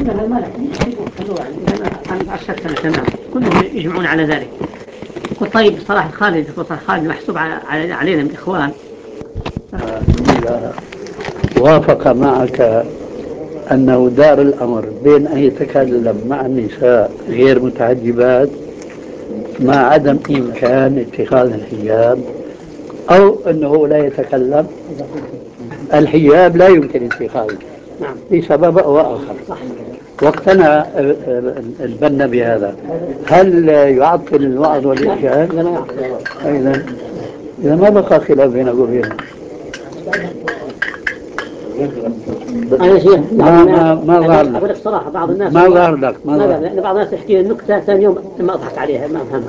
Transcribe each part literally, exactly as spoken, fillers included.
لا ما لا عشر سنة تمام كلهم يجمعون على ذلك. قلت طيب صلاح الخالد صلاح الخالد محسوب علينا من الإخوان. وافق معك أنه دار الأمر بين أن يتكلم مع النساء غير متحجبات مع عدم إمكان اتخاذ الحجاب، أو أنه لا يتكلم الحجاب لا يمكن اتخاذه لسبب أو آخر. واقتنع البنا بهذا. هل يعطل الوعظ والإرشاد؟ إذا إذا ما بقى خلاف بينك وبينه. أنا شيخ ما ما ما ظهر لك. أقول لك صراحة بعض الناس ما ظهر لك ما ظهر لأن بعض الناس يحكي النكتة ثاني يوم ما أضحك عليها ما أفهمها.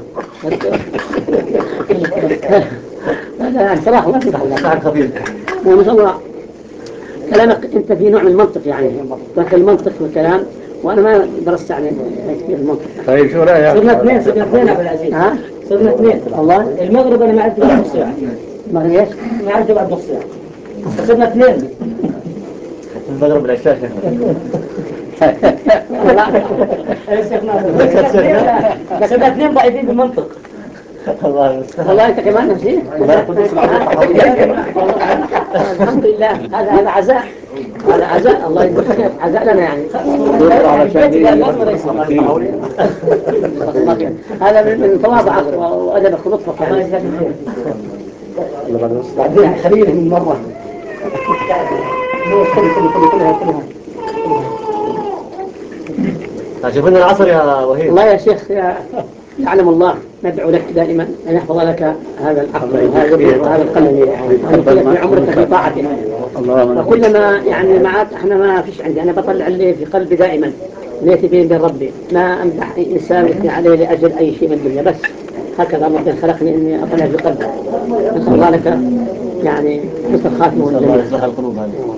لا صراحة ما في ظهر لك. ما شاء الله كلامك أنت في نوع من المنطق يعني داخل المنطق والكلام وأنا ما درست يعني كثير المنطق. طيب شو رأيك؟ صرنا اثنين صرنا اثنين عبد العزيز. ها؟ صرنا اثنين. والله المغرب أنا ما عرفت بعد نص ساعة. المغرب إيش؟ ما عرفت بعد نص ساعة. صرنا اثنين. المغرب العشاء شيخنا. صرنا اثنين ضعيفين بالمنطق. الله والله أنت كمان نفسي. الحمد لله هذا هذا عزاء. هذا عزاء الله يجزيك خير عزاء لنا يعني. هذا من تواضعك وأدبك ولطفك يعني. بعدين خليل من مرة. شوفنا العصر يا وهيب. الله يا شيخ يا يعلم الله ندعو لك دائما أن يحفظ لك هذا العقل وهذا وهذا القلب ويطيل في عمرك في طاعته. وكلما يعني معك احنا ما فيش عندي أنا بطلع اللي في قلبي دائما نيتي بين بين ربي ما أمدح إنسان يثني عليه لأجل أي شيء من الدنيا بس هكذا ربنا خلقني إني أطلع في قلبي. نسأل الله لك يعني حسن الخاتمة والجنة. الله يصلح القلوب هذه.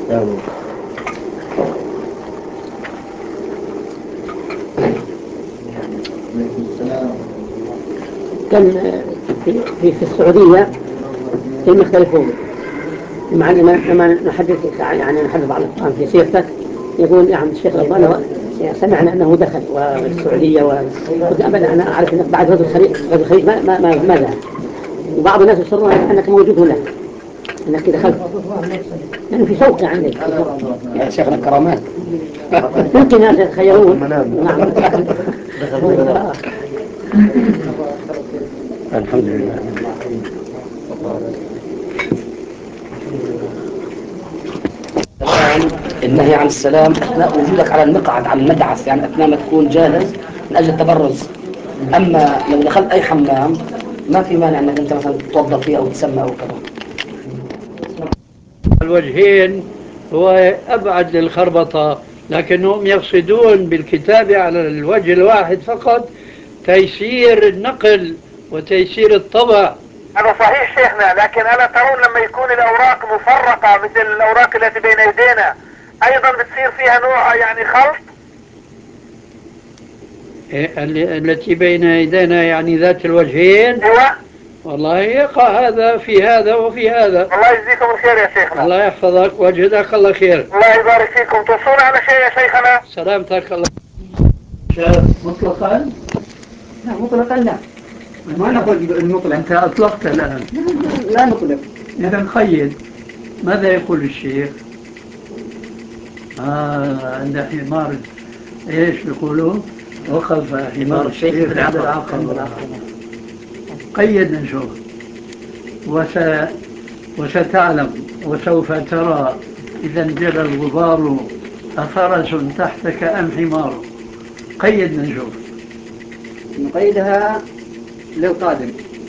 كان في في, في السعودية كانوا يختلفون مع لما نحدث يعني نحدث بعض القرآن في سيرتك يقول يا عم الشيخ رضوان سمعنا أنه دخل والسعودية وقلت أبدا أنا أعرف أنك بعد غزو الخليج غزو الخليج ما ما ما, ما ذهب وبعض الناس يصرون أنك موجود هنا أنك دخلت يعني في شوق عندك يا شيخنا كرامات ممكن ناس يتخيلون نعم. الحمد لله. الآن النهي عن السلام أثناء وجودك على المقعد على المدعس يعني أثناء ما تكون جاهز من أجل التبرز. أما لو دخلت أي حمام ما في مانع أنك أنت مثلا تتوضأ فيه أو تسمى أو كذا. الوجهين هو أبعد للخربطة لكنهم يقصدون بالكتابة على الوجه الواحد فقط تيسير النقل وتيسير الطبع. هذا صحيح شيخنا لكن ألا ترون لما يكون الأوراق مفرقة مثل الأوراق التي بين يدينا أيضا بتصير فيها نوع يعني خلط التي بين يدينا يعني ذات الوجهين. ايوه والله يقع هذا في هذا وفي هذا. الله يجزيكم الخير يا شيخنا. الله يحفظك وجزاك الله خير. الله يبارك فيكم. توصون على شيء يا شيخنا. سلامتك الله. مطلقا؟ لا مطلقا لا ما نقول المطلق. أنت أطلقت الآن. لا نطلق. إذا قيد. ماذا يقول الشيخ؟ آه عند حمار إيش بيقولوا؟ وقف حمار الشيخ عند العقبة. قيد نشوف. وس... وستعلم وسوف ترى إذا انجلى الغبار أفرس تحتك أم حمار. قيد نشوف. نقيدها للقادم.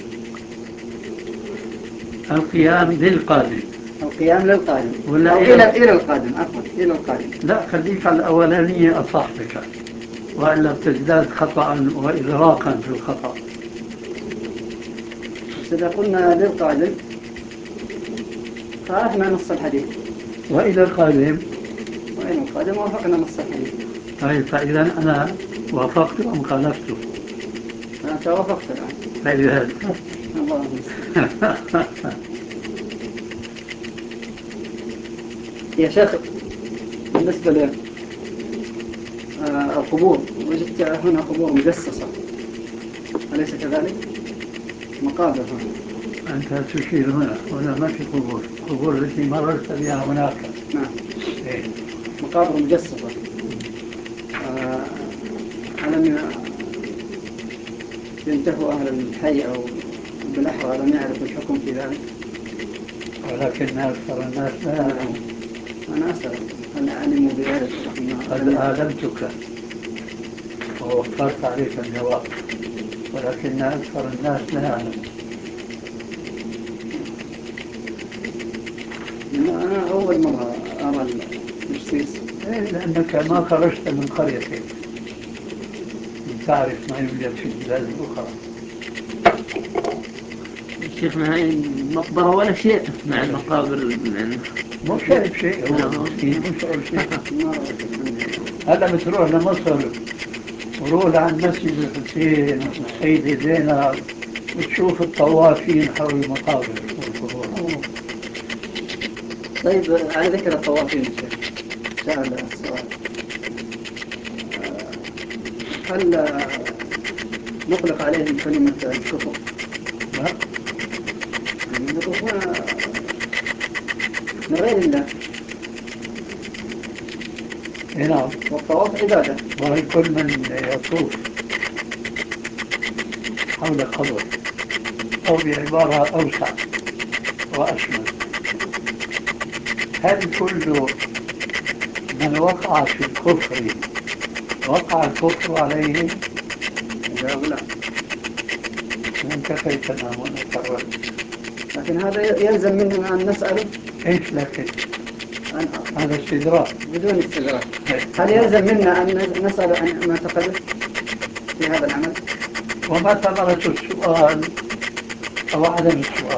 القيام للقادم. القيام للقادم ولا إلى إلى القادم عفوا إلى القادم. لا خليك على الأولانية أصح بك وإلا بتزداد خطأ وإدراكا في الخطأ. إذا قلنا للقادم خالفنا نص الحديث. وإلى القادم. وإلى القادم وافقنا نص الحديث. طيب فإذا أنا وافقت أم خالفت؟ أنت وافقت الآن. فإذا الله يا شيخ بالنسبة القبور، وجدت هنا قبور مجسسة، أليس كذلك؟ مقابر هنا. أنت تشير هنا، هنا ما في قبور، القبور التي مررت بها هناك. نعم. إيه؟ مقابر مجسسة. آه ألم ينتهوا أهل الحي أو بالأحرى لم يعرفوا الحكم في ذلك؟ ولكن أكثر الناس لا يعلمون. أنا أسأل هل علموا بذلك؟ قد آلمتك ووفرت عليك الجواب، ولكن أكثر الناس لا يعلمون. أنا أول مرة أرى التجسيس. إيه، لأنك ما خرجت من قريتك لتعرف ما يوجد في البلاد الأخرى. شيخنا هاي مقبرة ولا شيء مع المقابر. مو شايف شيء، هو مسكين مو شايف شيء. هلا بتروح لمصر وروح عن مسجد الحسين والسيدة زينب وتشوف الطوافين حول المقابر والقبور. طيب على ذكر الطوافين يا شيخ، سأل السؤال، هل نطلق عليهم كلمة الكفر؟ لا، يعني يطوفون لغير الله. نعم. والطواف عبادة. وكل من يطوف حول قبر أو بعبارة أوسع وأشمل، هل كل من وقع في الكفر وقع الكفر عليه؟ الجواب لا. من كفيتنا ونكرر. لكن هذا يلزم مننا أن نسأله. إيش لكن؟ أن هذا استدراك. بدون استدراك. هل يلزم منا أن نسأل عن معتقده في هذا العمل؟ وما ثمرة السؤال أو عدم السؤال؟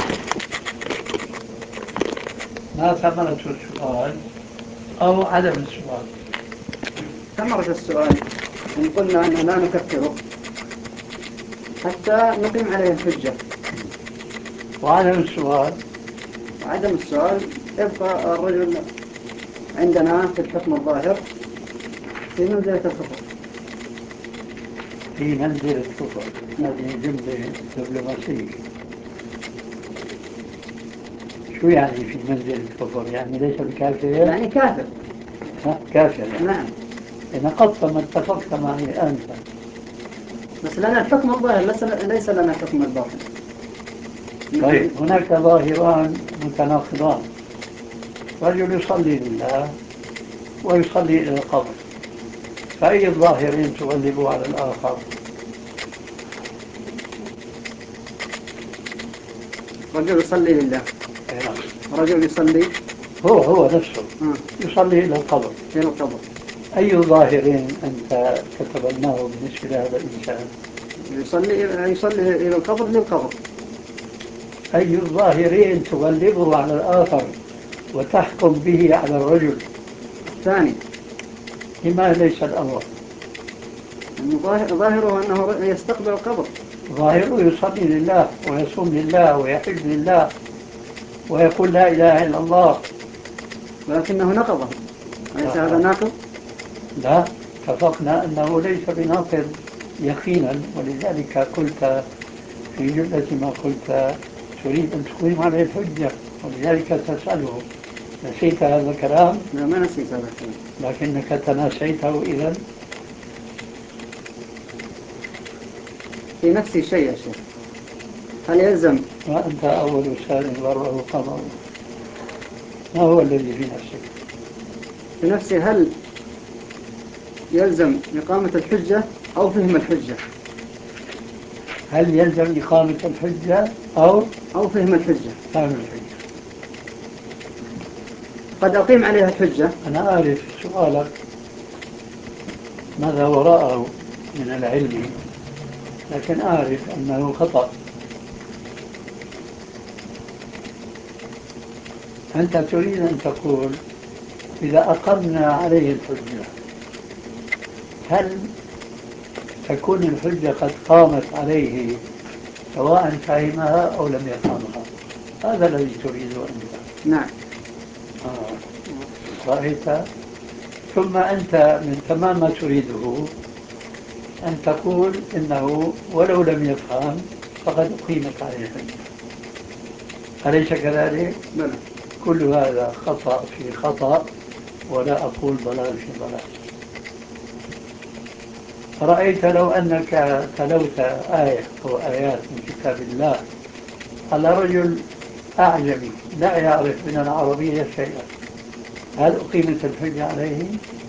ما ثمرة السؤال أو عدم السؤال؟ ثمرة السؤال إن قلنا أننا لا نكفره حتى نقيم عليه الحجة. وعدم السؤال؟ وعدم السؤال يبقى الرجل عندنا في الحكم الظاهر في منزلة الكفر. في منزلة الكفر، هذه جملة دبلوماسية. شو يعني في منزلة الكفر؟ يعني ليس بكافر؟ يعني كافر. ها كافر يعني. نعم. إن قد ما اتفقت معي أنت. بس لنا الحكم الظاهر ليس لنا الحكم الباطن. طيب هناك ظاهران متناقضان، رجل يصلي لله ويصلي إلى القبر، فأي الظاهرين تغلب على الآخر؟ رجل يصلي لله. رجل يصلي هو هو نفسه آه. يصلي إلى القبر. إلى القبر. أي ظاهرين أنت تتبناه بالنسبة لهذا الإنسان؟ يصلي يصلي إلى القبر للقبر. أي الظاهرين تغلبه على الآخر وتحكم به على الرجل؟ الثاني. لما ليس الأمر؟ ظاهره أنه يستقبل القبر. ظاهره يصلي لله ويصوم لله ويحج لله ويقول لا إله إلا الله، ولكنه نقضه. أليس هذا ناقض؟ لا، اتفقنا أنه ليس بناقض يقينا، ولذلك قلت في جملة ما قلت تريد أن تقيم عليه الحجة، ولذلك تسأله. نسيت هذا الكلام؟ لا، ما نسيت هذا الكلام، لكنك تناسيته إذا. في نفسي شيء يا شيخ. هل يلزم؟ وأنت أول سائل ضربه قمر. ما هو الذي في نفسك؟ في نفسي هل يلزم إقامة الحجة أو فهم الحجة؟ هل يلزم إقامة الحجة أو أو فهم الحجة؟ فهم الحجة. قد أقيم عليها الحجة. أنا أعرف سؤالك ماذا وراءه من العلم، لكن أعرف أنه خطأ. أنت تريد أن تقول إذا أقمنا عليه الحجة هل تكون الحجة قد قامت عليه سواء فهمها أو لم يفهمها؟ هذا الذي تريده أنت. نعم. آه. رأيت ثم أنت من تمام ما تريده أن تقول إنه ولو لم يفهم فقد أقيمت عليه الحجة، أليس كذلك؟ بلى. كل هذا خطأ في خطأ، ولا أقول ضلال في ضلال. رأيت لو أنك تلوت آية أو آيات من كتاب الله على رجل أعجمي لا يعرف من العربية شيئا، هل أقيمت الحجة عليه؟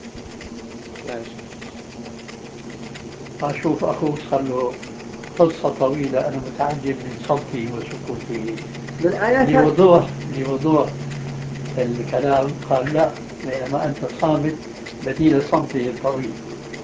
أشوف أخوك صار له قصة طويلة، أنا متعجب من صمته وسكوته. بالآيات لوضوح لوضوح الكلام قال لا، بينما أنت صامت بديل صمته الطويل.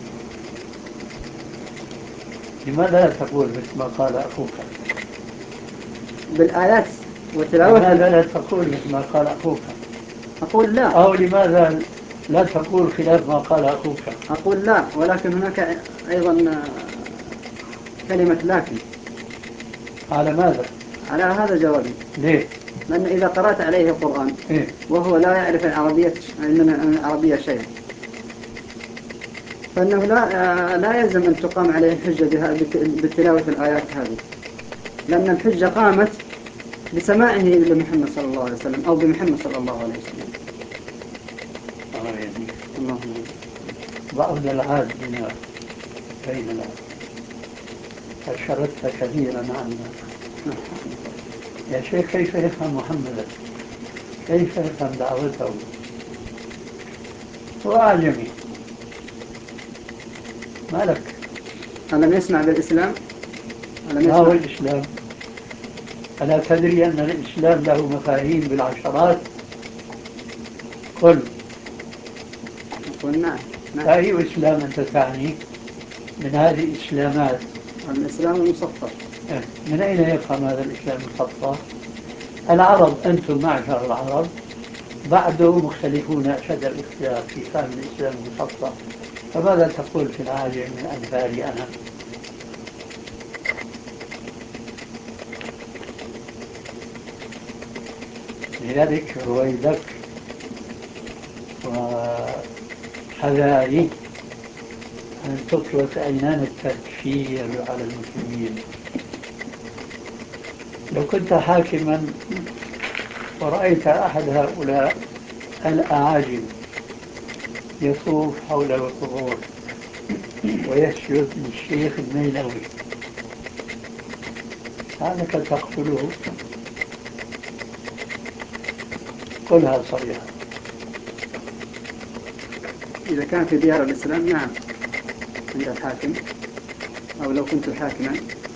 لماذا لا تقول مثل ما قال أخوك؟ بالآيات وتلاوة لماذا لا تقول مثل ما قال أخوك؟ أقول لا. أو لماذا لا تقول خلاف ما قال أخوك؟ أقول لا، ولكن هناك أيضا كلمة لكن. على ماذا؟ على هذا جوابي. ليه؟ لأن إذا قرأت عليه القرآن إيه؟ وهو لا يعرف العربية من العربية شيئا، فإنه لا لا يلزم أن تقام عليه الحجة بتلاوة الآيات هذه، لأن الحجة قامت بسماعه لمحمد صلى الله عليه وسلم أو بمحمد صلى الله عليه وسلم. الله يهديك. اللهم بعض العاد بنا بيننا أشرت كثيرا عنا. يا شيخ كيف يفهم محمدا؟ كيف يفهم دعوته؟ هو أعجمي، ما لك؟ ألم يسمع بالإسلام؟ ألم ما هو يسمع؟ الإسلام؟ ألا تدري أن الإسلام له مفاهيم بالعشرات؟ قل. قل نعم. نعم. فأي إسلام أنت تعني من هذه الإسلامات؟ الإسلام المصفى. من أين يفهم هذا الإسلام المصفى؟ العرب، أنتم معشر العرب بعده مختلفون أشد الاختلاف في فهم الإسلام المصفى، فماذا تقول في العاجم من أمثالي أنا؟ لذلك رويدك وحذاري أن تطلق عينان التكفير على المسلمين. لو كنت حاكما ورأيت أحد هؤلاء الأعاجم يطوف حول القبور ويسجد للشيخ النيلوي، هذاك تقتله؟ قلها صريحة. إذا كان في ديار الإسلام نعم عند الحاكم، أو لو كنت حاكما.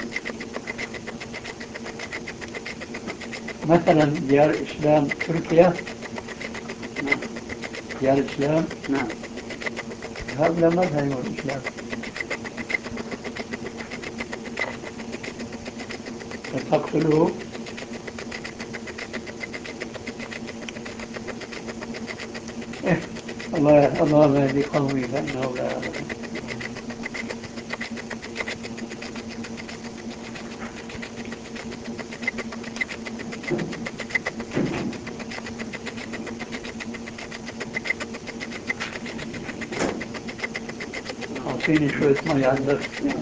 مثلا ديار الإسلام تركيا، نعم. ديار الإسلام، نعم. هؤلاء ما فهموا الإسلام، فتقتله؟ إيه، الله الله ما يهدي قومي فإنه لا يعلم. أعطيني شوية مي عندك.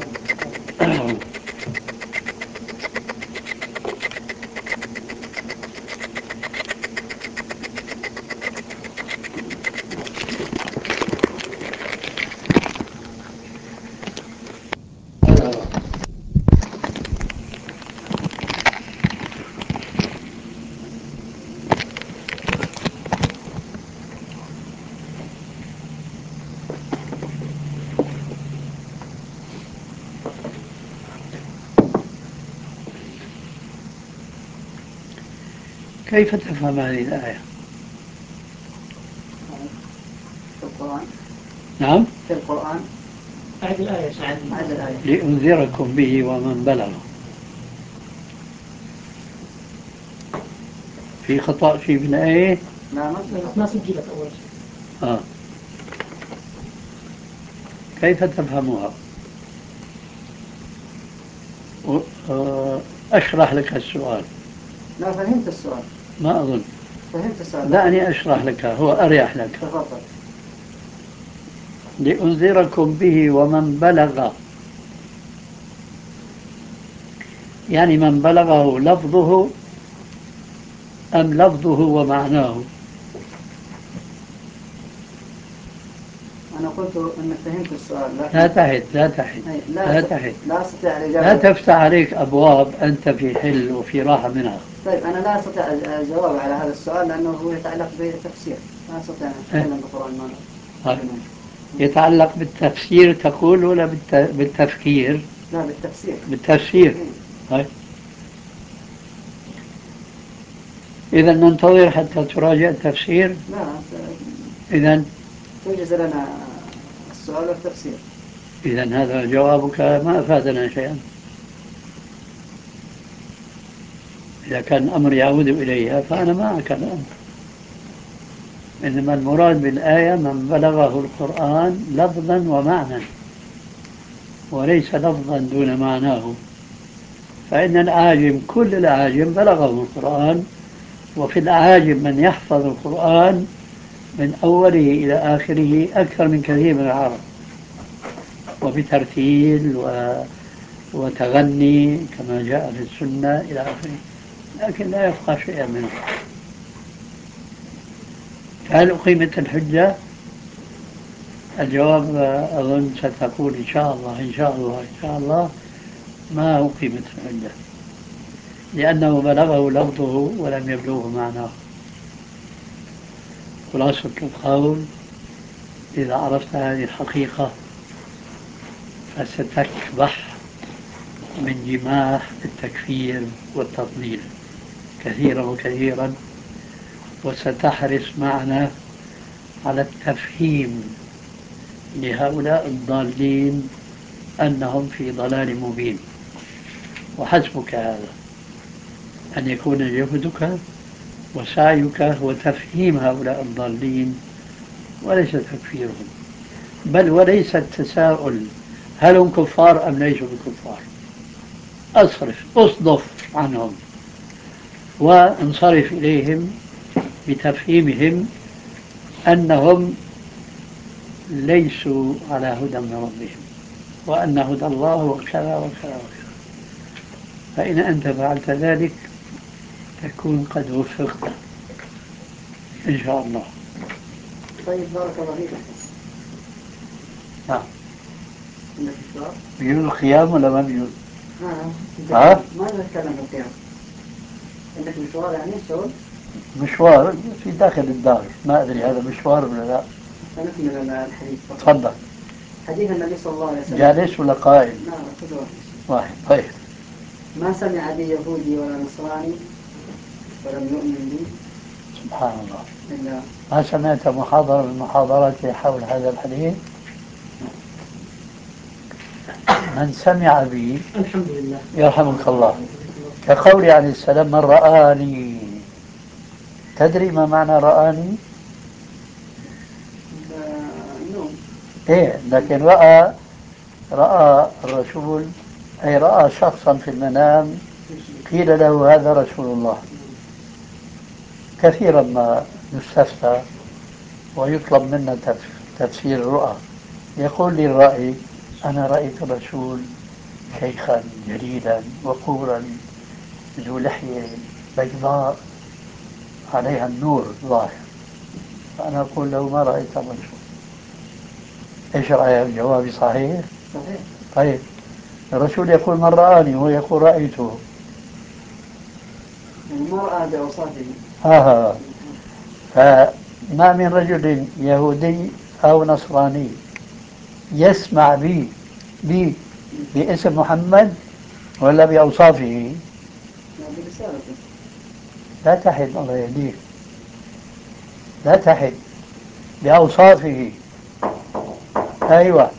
كيف تفهم هذه الآية؟ في القرآن. نعم؟ في القرآن. هذه الآية سعد. هذه الآية. لأنذركم به ومن بلغ. في خطأ في ابن آية؟ لا ما سجلت أول شيء. آه. كيف تفهمها؟ أشرح لك السؤال. لا فهمت السؤال. ما أظن. فهمت السؤال. دعني أشرح لك، هو أريح لك. تفضل. لأنذركم به ومن بلغ، يعني من بلغه لفظه أم لفظه ومعناه؟ أنا قلت أنك فهمت السؤال، لكن لا تحد لا تحد أي لا لا تحد لا أستطيع لا الإجابة. تفتح عليك أبواب أنت في حل وفي راحة منها. طيب أنا لا أستطيع الجواب على هذا السؤال لأنه هو يتعلق بالتفسير، لا أستطيع أن أتكلم بالقرآن ما طيب. يتعلق بالتفسير تقول ولا بالت... بالتفكير؟ لا بالتفسير. بالتفسير. طيب. إذا ننتظر حتى تراجع التفسير. لا إذا تنجز لنا السؤال والتفسير. إذا هذا جوابك ما أفادنا شيئا. إذا كان الأمر يعود إليها فأنا معك الآن. إنما المراد بالآية من بلغه القرآن لفظا ومعنى، وليس لفظا دون معناه. فإن الأعاجم كل الأعاجم بلغهم القرآن، وفي الأعاجم من يحفظ القرآن من أوله إلى آخره أكثر من كثير من العرب، وبترتيل و... وتغني كما جاء في السنة إلى آخره، لكن لا يفقه شيئا منه. هل أقيمت الحجة؟ الجواب أظن ستقول إن شاء الله إن شاء الله إن شاء الله ما أقيمت الحجة، لأنه بلغه لفظه ولم يبلغه معناه. خلاصة القول، إذا عرفت هذه الحقيقة فستكبح من جماح التكفير والتضليل كثيرا وكثيرا، وستحرص معنا على التفهيم لهؤلاء الضالين أنهم في ضلال مبين. وحسبك هذا أن يكون جهدك وسعيك هو تفهيم هؤلاء الضالين وليس تكفيرهم، بل وليس التساؤل هل هم كفار أم ليسوا بكفار. أصرف أصدف عنهم وانصرف إليهم بتفهيمهم أنهم ليسوا على هدى من ربهم، وأن هدى الله وكذا وكذا وكذا. فإن أنت فعلت ذلك تكون قد وفقت إن شاء الله. طيب بارك الله فيك. نعم. عندك مشوار؟ بيقولوا القيام ولا ما بيقولوا؟ ها؟ ها؟ ما نتكلم في القيام. عندك مشوار يعني شغل؟ مشوار في داخل الدار، ما أدري هذا مشوار ولا لا. سنكمل الحديث فقط. تفضل. حديث النبي صلى الله عليه وسلم. جالس ولا قائم؟ لا كل واحد. واحد. طيب. ما سمع بي يهودي ولا نصراني ولم يؤمن بي. سبحان الله. إلا ما سمعت محاضرة من المحاضرات حول هذا الحديث؟ من سمع بي الحمد لله يرحمك الله، كقول عليه السلام من رآني. تدري ما معنى رآني؟ النوم. إيه، لكن رأى رأى الرسول أي رأى شخصا في المنام قيل له هذا رسول الله. كثيرا ما يستفتى ويطلب منا تفسير الرؤى، يقول لي الرأي أنا رأيت الرسول شيخا جليلا وقورا ذو لحية بيضاء عليها النور ظاهر. فأنا أقول له ما رأيت الرسول. إيش رأيك؟ جوابي صحيح؟ صحيح. طيب الرسول يقول من رآني وهو يقول رأيته. ما رأى بأوصافه. ها فما من رجل يهودي أو نصراني يسمع بي بي باسم محمد ولا بأوصافه. برسالته. لا تحد الله يهديك، لا تحد بأوصافه. أيوة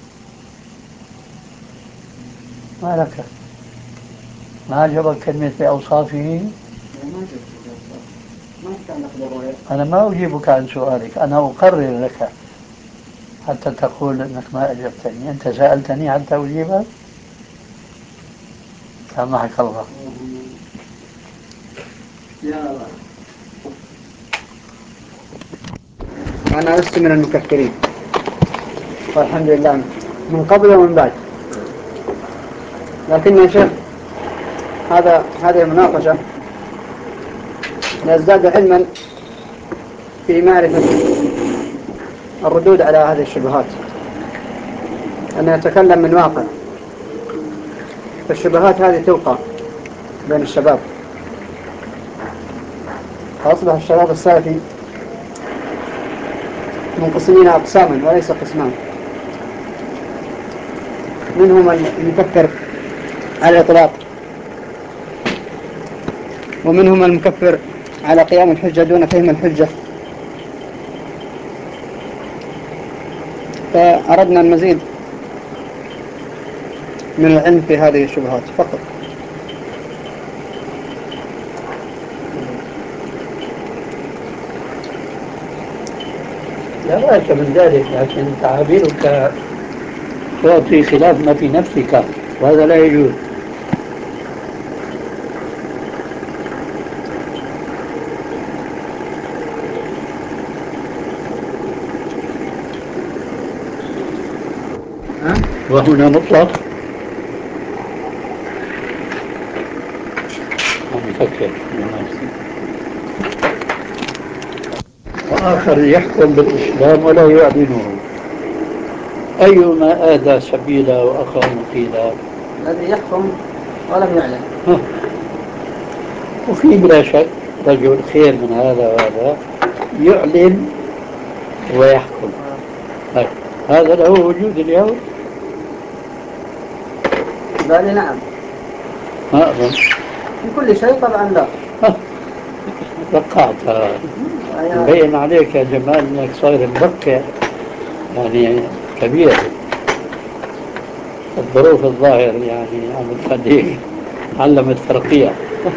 ما لك، ما عجبك كلمة بأوصافه؟ أنا ما أجيبك عن سؤالك، أنا أقرر لك حتى تقول أنك ما أجبتني. أنت سألتني حتى أجيبك. سامحك الله. يا الله. أنا لست من المكفرين. والحمد لله من قبل ومن بعد. لكن يا شيخ هذا هذه المناقشة نزداد علما في معرفة الردود على هذه الشبهات، أن يتكلم من واقع. فالشبهات هذه توقع بين الشباب، فأصبح الشباب السلفي منقسمين أقساما وليس قسمان. منهم المكفر على الإطلاق، ومنهم المكفر على قيام الحجة دون فهم الحجة. فأردنا المزيد من العلم في هذه الشبهات فقط. لا بأس من ذلك، لكن تعابيرك تعطي خلاف ما في نفسك، وهذا لا يجوز. وهنا مطلق نفكر، وآخر يحكم بالإسلام ولا يعلنه، أيما آدى سبيلا وأخا مقيلا. الذي يحكم ولم يعلن. وفي بلا شك رجل خير من هذا وهذا يعلن ويحكم، هذا له وجود اليوم؟ بل نعم، ما أظن في كل شيء طبعا لا. وقعت مبين عليك يا جمال انك صاير موقع يعني كبير. الظروف الظاهر يعني عم تخليك علمت ترقية.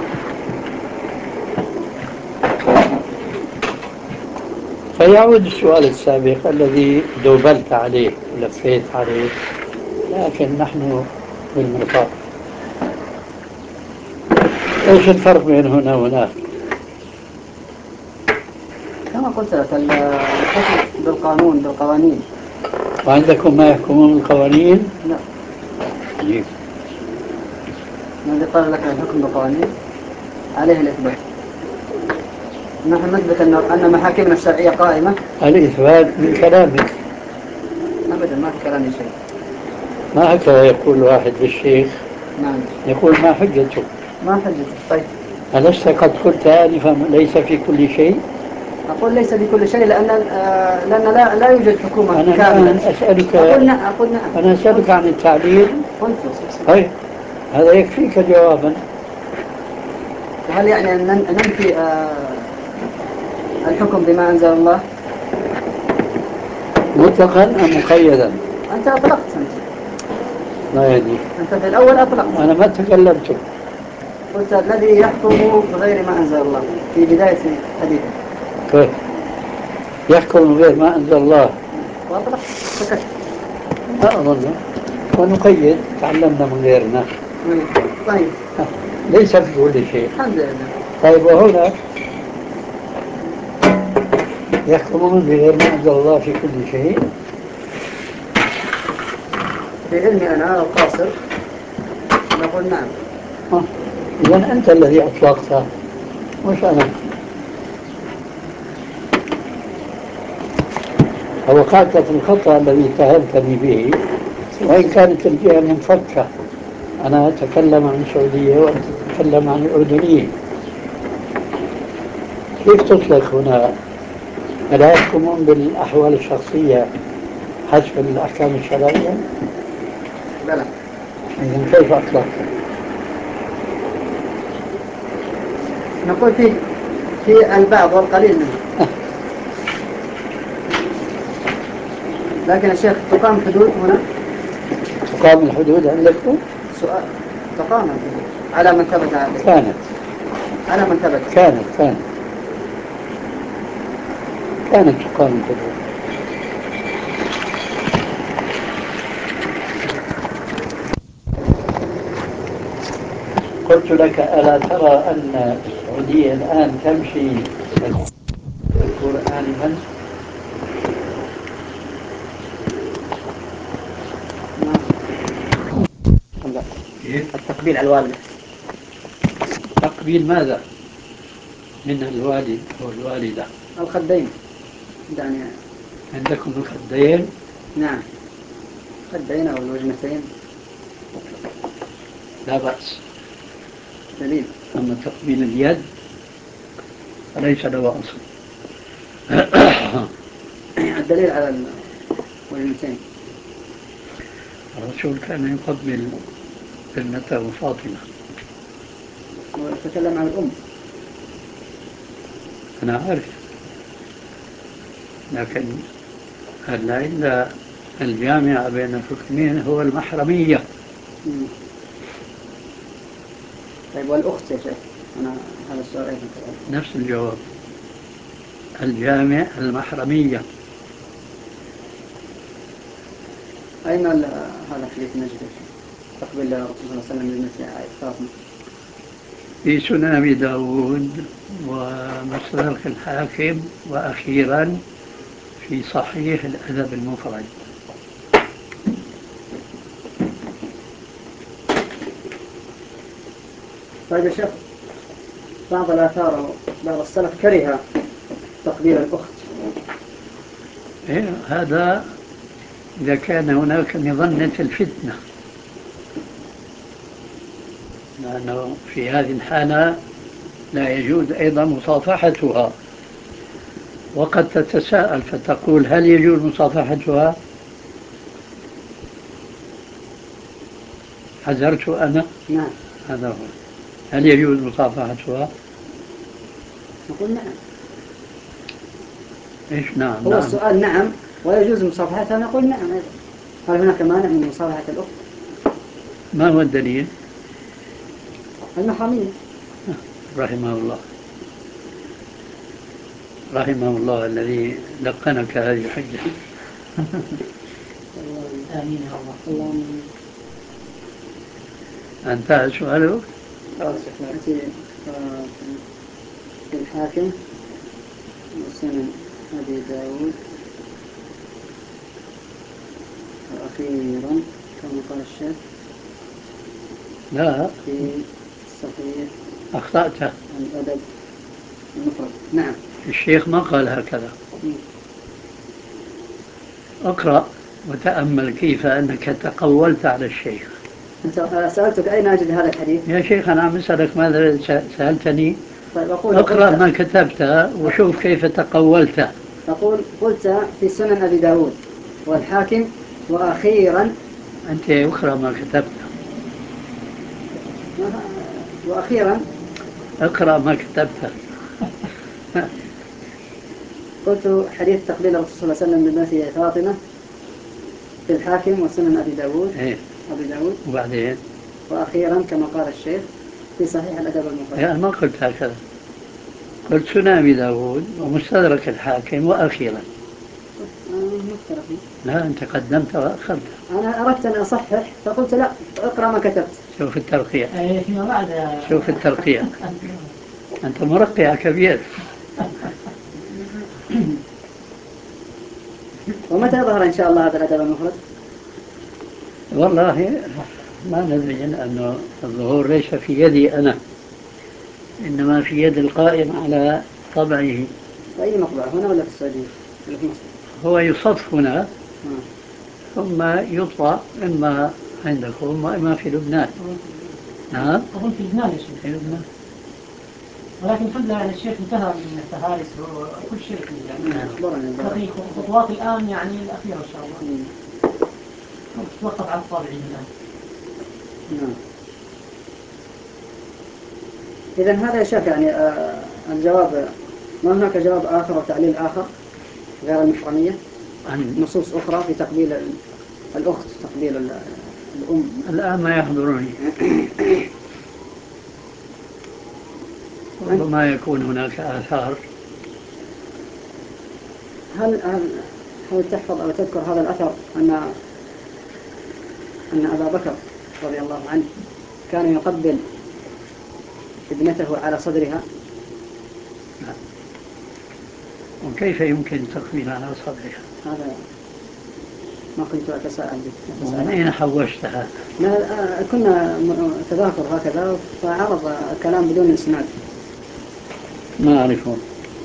فيعود السؤال السابق الذي دوبلت عليه ولفيت عليه، لكن نحن بالمرفق. ايش الفرق بين هنا وهناك؟ كما قلت لك الحكم بالقانون بالقوانين. وعندكم ما يحكمون القوانين؟ لا. عجيب. الذي قال لك الحكم بالقوانين عليه الإثبات. نحن نثبت أن محاكمنا الشرعية قائمة. الإثبات من كلامك؟ أبدا ما في كلامي شيء. ما هكذا يقول واحد للشيخ؟ نعم. يقول ما حجته؟ ما حجته. طيب ألست قد قلت آنفا ليس في كل شيء؟ أقول ليس في كل شيء لأن آه لأن لا لا يوجد حكومة أنا كاملة. أسألك. أقول نعم. أقول نعم. أنا أسألك عن التعليل. قلت. طيب هذا يكفيك جوابا. هل يعني أن ننفي آه الحكم بما أنزل الله مطلقا أم مقيدا؟ أنت أطلقت. أنت لا يدري. أنت في الأول أطلقت. أنا ما تكلمت. قلت الذي يحكم بغير ما أنزل الله في بداية حديثه. طيب يحكم بغير ما أنزل الله وأطلقت سكت. لا أظن. ونقيد تعلمنا من غيرنا. طيب ليس في كل شيء. الحمد لله. طيب وهنا يحكمون بغير ما أنزل الله في كل شيء؟ في علمي أنا القاصر نقول نعم. آه. إذن أنت الذي أطلقت مش أنا. فوقعت في الخطأ الذي اتهمتني به، وإن كانت الجهة منفكة. أنا أتكلم عن السعودية وأنت تتكلم عن الأردنية. كيف تطلق هنا؟ لا يحكمون بالأحوال الشخصية حسب الأحكام الشرعية؟ بلى. إذن كيف أطلق؟ نقول في في البعض والقليل منه. لكن يا شيخ تقام حدود هنا؟ تقام الحدود عندكم؟ سؤال. تقام الحدود على من ثبت عليه. كانت. على من ثبت. كانت كانت كانت تقام الحدود. قلت لك ألا ترى أن السعودية الآن تمشي القرآن من كيف؟ التقبيل على الوالدة. تقبيل ماذا؟ من الوالد أو الوالدة. الخدين يعني. عندكم الخدين؟ نعم، خدين أو الوجنتين لا بأس. دليل. أما تقبيل اليد فليس له أصل. الدليل على الوجنتين. الرسول كان يقبل ابنته فاطمة. ويتكلم عن الأم. أنا عارف، لكن العلة الجامعة بين الحكمين هو المحرمية. مم. طيب والأخت يا شيخ؟ أنا هذا السؤال أيضا. نفس الجواب، الجامع المحرمية. أين ال- هذا الحديث نجده تقبل الرسول صلى الله عليه وسلم للمسيح فاطمة؟ في سنن أبي داود ومستدرك الحاكم، وأخيرا في صحيح الأدب المفرد. طيب يا شيخ، بعض الآثار بعض السلف كره تقبيل الأخت. إيه هذا إذا كان هناك مظنة الفتنة، لأنه في هذه الحالة لا يجوز أيضا مصافحتها، وقد تتساءل فتقول هل يجوز مصافحتها؟ حذرت أنا. نعم. هذا هو. هل يجوز مصافحتها؟ نقول نعم. إيش نعم؟ هو نعم. السؤال نعم ويجوز مصافحتها، نقول نعم أيضا. هل هناك مانع من مصافحة الأخت؟ ما هو الدليل؟ المحرمية. رحمه الله، رحمه الله الذي لقنك هذه الحجة. آمين يا الله. اللهم انتهى سؤاله؟ خلاص نأتي في الحاكم وسنن أبي داود وأخيرا كما قال الشيخ لا، في الصحيح أخطأت. الأدب المفرد. نعم. الشيخ ما قال هكذا. مم. اقرأ وتأمل كيف أنك تقولت على الشيخ. أنت سألتك أين أجد هذا الحديث؟ يا شيخ أنا عم أسألك ماذا سألتني؟ طيب أقول اقرأ قلت ما كتبت وشوف كيف تقولت. أقول قلت في سنن أبي داود والحاكم وأخيرا. أنت اقرأ ما كتبت. وأخيرا اقرأ ما كتبت. قلت حديث تقبيل الرسول صلى الله عليه وسلم لابنته فاطمة في الحاكم وسنن أبي داود. إيه. أبي داود. وبعدين وأخيرا كما قال الشيخ في صحيح الأدب المفرد. أنا ما قلت هكذا، قلت سنن أبي داود ومستدرك الحاكم وأخيرا. لا أنت قدمت وأخرت. أنا أردت أن أصحح فقلت لا اقرأ ما كتبت. شوف الترقيع. أي فيما بعد. شوف الترقيع. أنت مرقع كبير. ومتى يظهر إن شاء الله هذا الأدب المفرد؟ والله ما ندري، لأنه الظهور ليس في يدي أنا، إنما في يد القائم على طبعه. وأي مطبعة، هنا ولا في السعودية؟ ولا في مصر؟ هو يصف هنا آه. ثم يطبع إما عندكم وإما في لبنان. نعم. أظن في لبنان يا شيخ. في لبنان. ولكن الحمد لله يعني الشيخ انتهى من التهارس وكل شيء يعني. أخبرني باقي خطوات الآن يعني الأخيرة إن شاء الله. توقف على الطابعين الآن. نعم. إذا هذا يا شيخ يعني آه الجواب، ما هناك جواب آخر وتعليل آخر غير المحرمية؟ عن نصوص أخرى في تقبيل الأخت، تقبيل الأم؟ الآن ما يحضرني. ربما يكون هناك آثار. هل هل هل تحفظ أو تذكر هذا الأثر أن أن أبا بكر رضي الله عنه كان يقبل ابنته على صدرها؟ وكيف يمكن تقبيل على صدرها؟ هذا ما كنت أتساءل بك ومن أين حوشتها؟ لا آه، كنا م- تذاكر هكذا فعرض كلام بدون إسناد. ما أعرفه.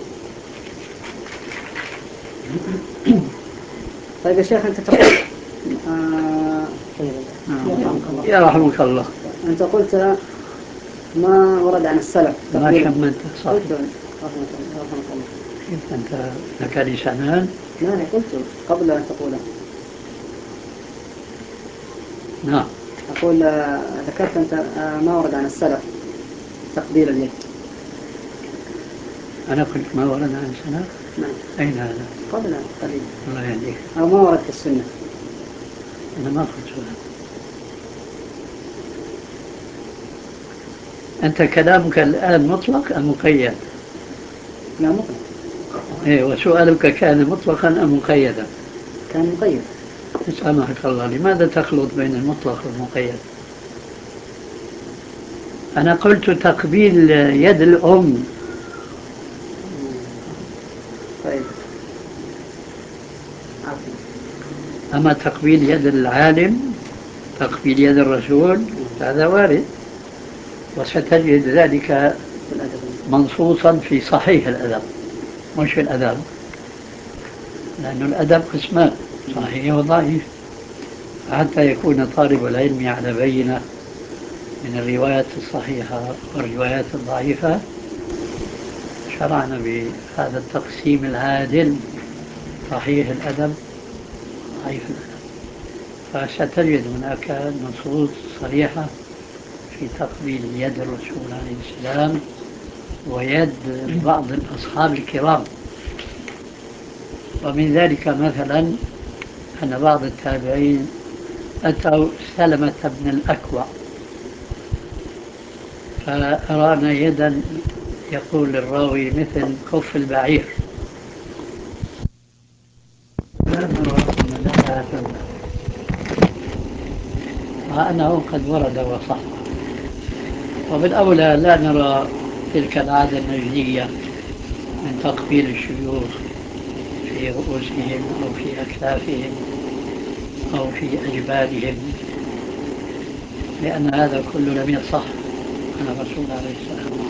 طيب يا شيخ أنت تقول آه يا رحمك الله. أنت قلت ما ورد عن السلف ما تقبيل. شملت صح. قلت رحمك الله رحمك الله. كيف أنت لك لسانان؟ لا أنا قلت قبل أن تقوله. نعم. أقول آه، ذكرت أنت آه، ما ورد عن السلف تقبيل اليد. أنا قلت ما ورد عن سنة. نعم. أين هذا؟ قبل قليل. الله يهديك. أو ما ورد في السنة. أنا ما قلت هذا. أنت كلامك الآن مطلق أم مقيد؟ لا مطلق. إيه، وسؤالك كان مطلقا أم مقيدا؟ كان مقيد. سامحك الله، لماذا تخلط بين المطلق والمقيد؟ أنا قلت تقبيل يد الأم. طيب. عفوا. أما تقبيل يد العالم، تقبيل يد الرسول، هذا وارد، وستجد ذلك منصوصا في صحيح الأدب مش في الأدب، لأن الأدب قسمان صحيح وضعيف، حتى يكون طالب العلم على بينة من الروايات الصحيحة والروايات الضعيفة. شرعنا بهذا التقسيم العادل، صحيح الأدب ضعيف الأدب، فستجد هناك نصوص صريحة في تقبيل يد الرسول عليه السلام ويد بعض الأصحاب الكرام. ومن ذلك مثلا أن بعض التابعين أتوا سلمة بن الأكوع فأرانا يدا، يقول الراوي مثل كف البعير، لا نرى أن لها ثمن، مع أنه قد ورد وصح. وبالأولى لا نرى تلك العادة النجدية من تقبيل الشيوخ في رؤوسهم أو في أكتافهم أو في أجبالهم، لأن هذا كله لم يصح عن الرسول عليه السلام.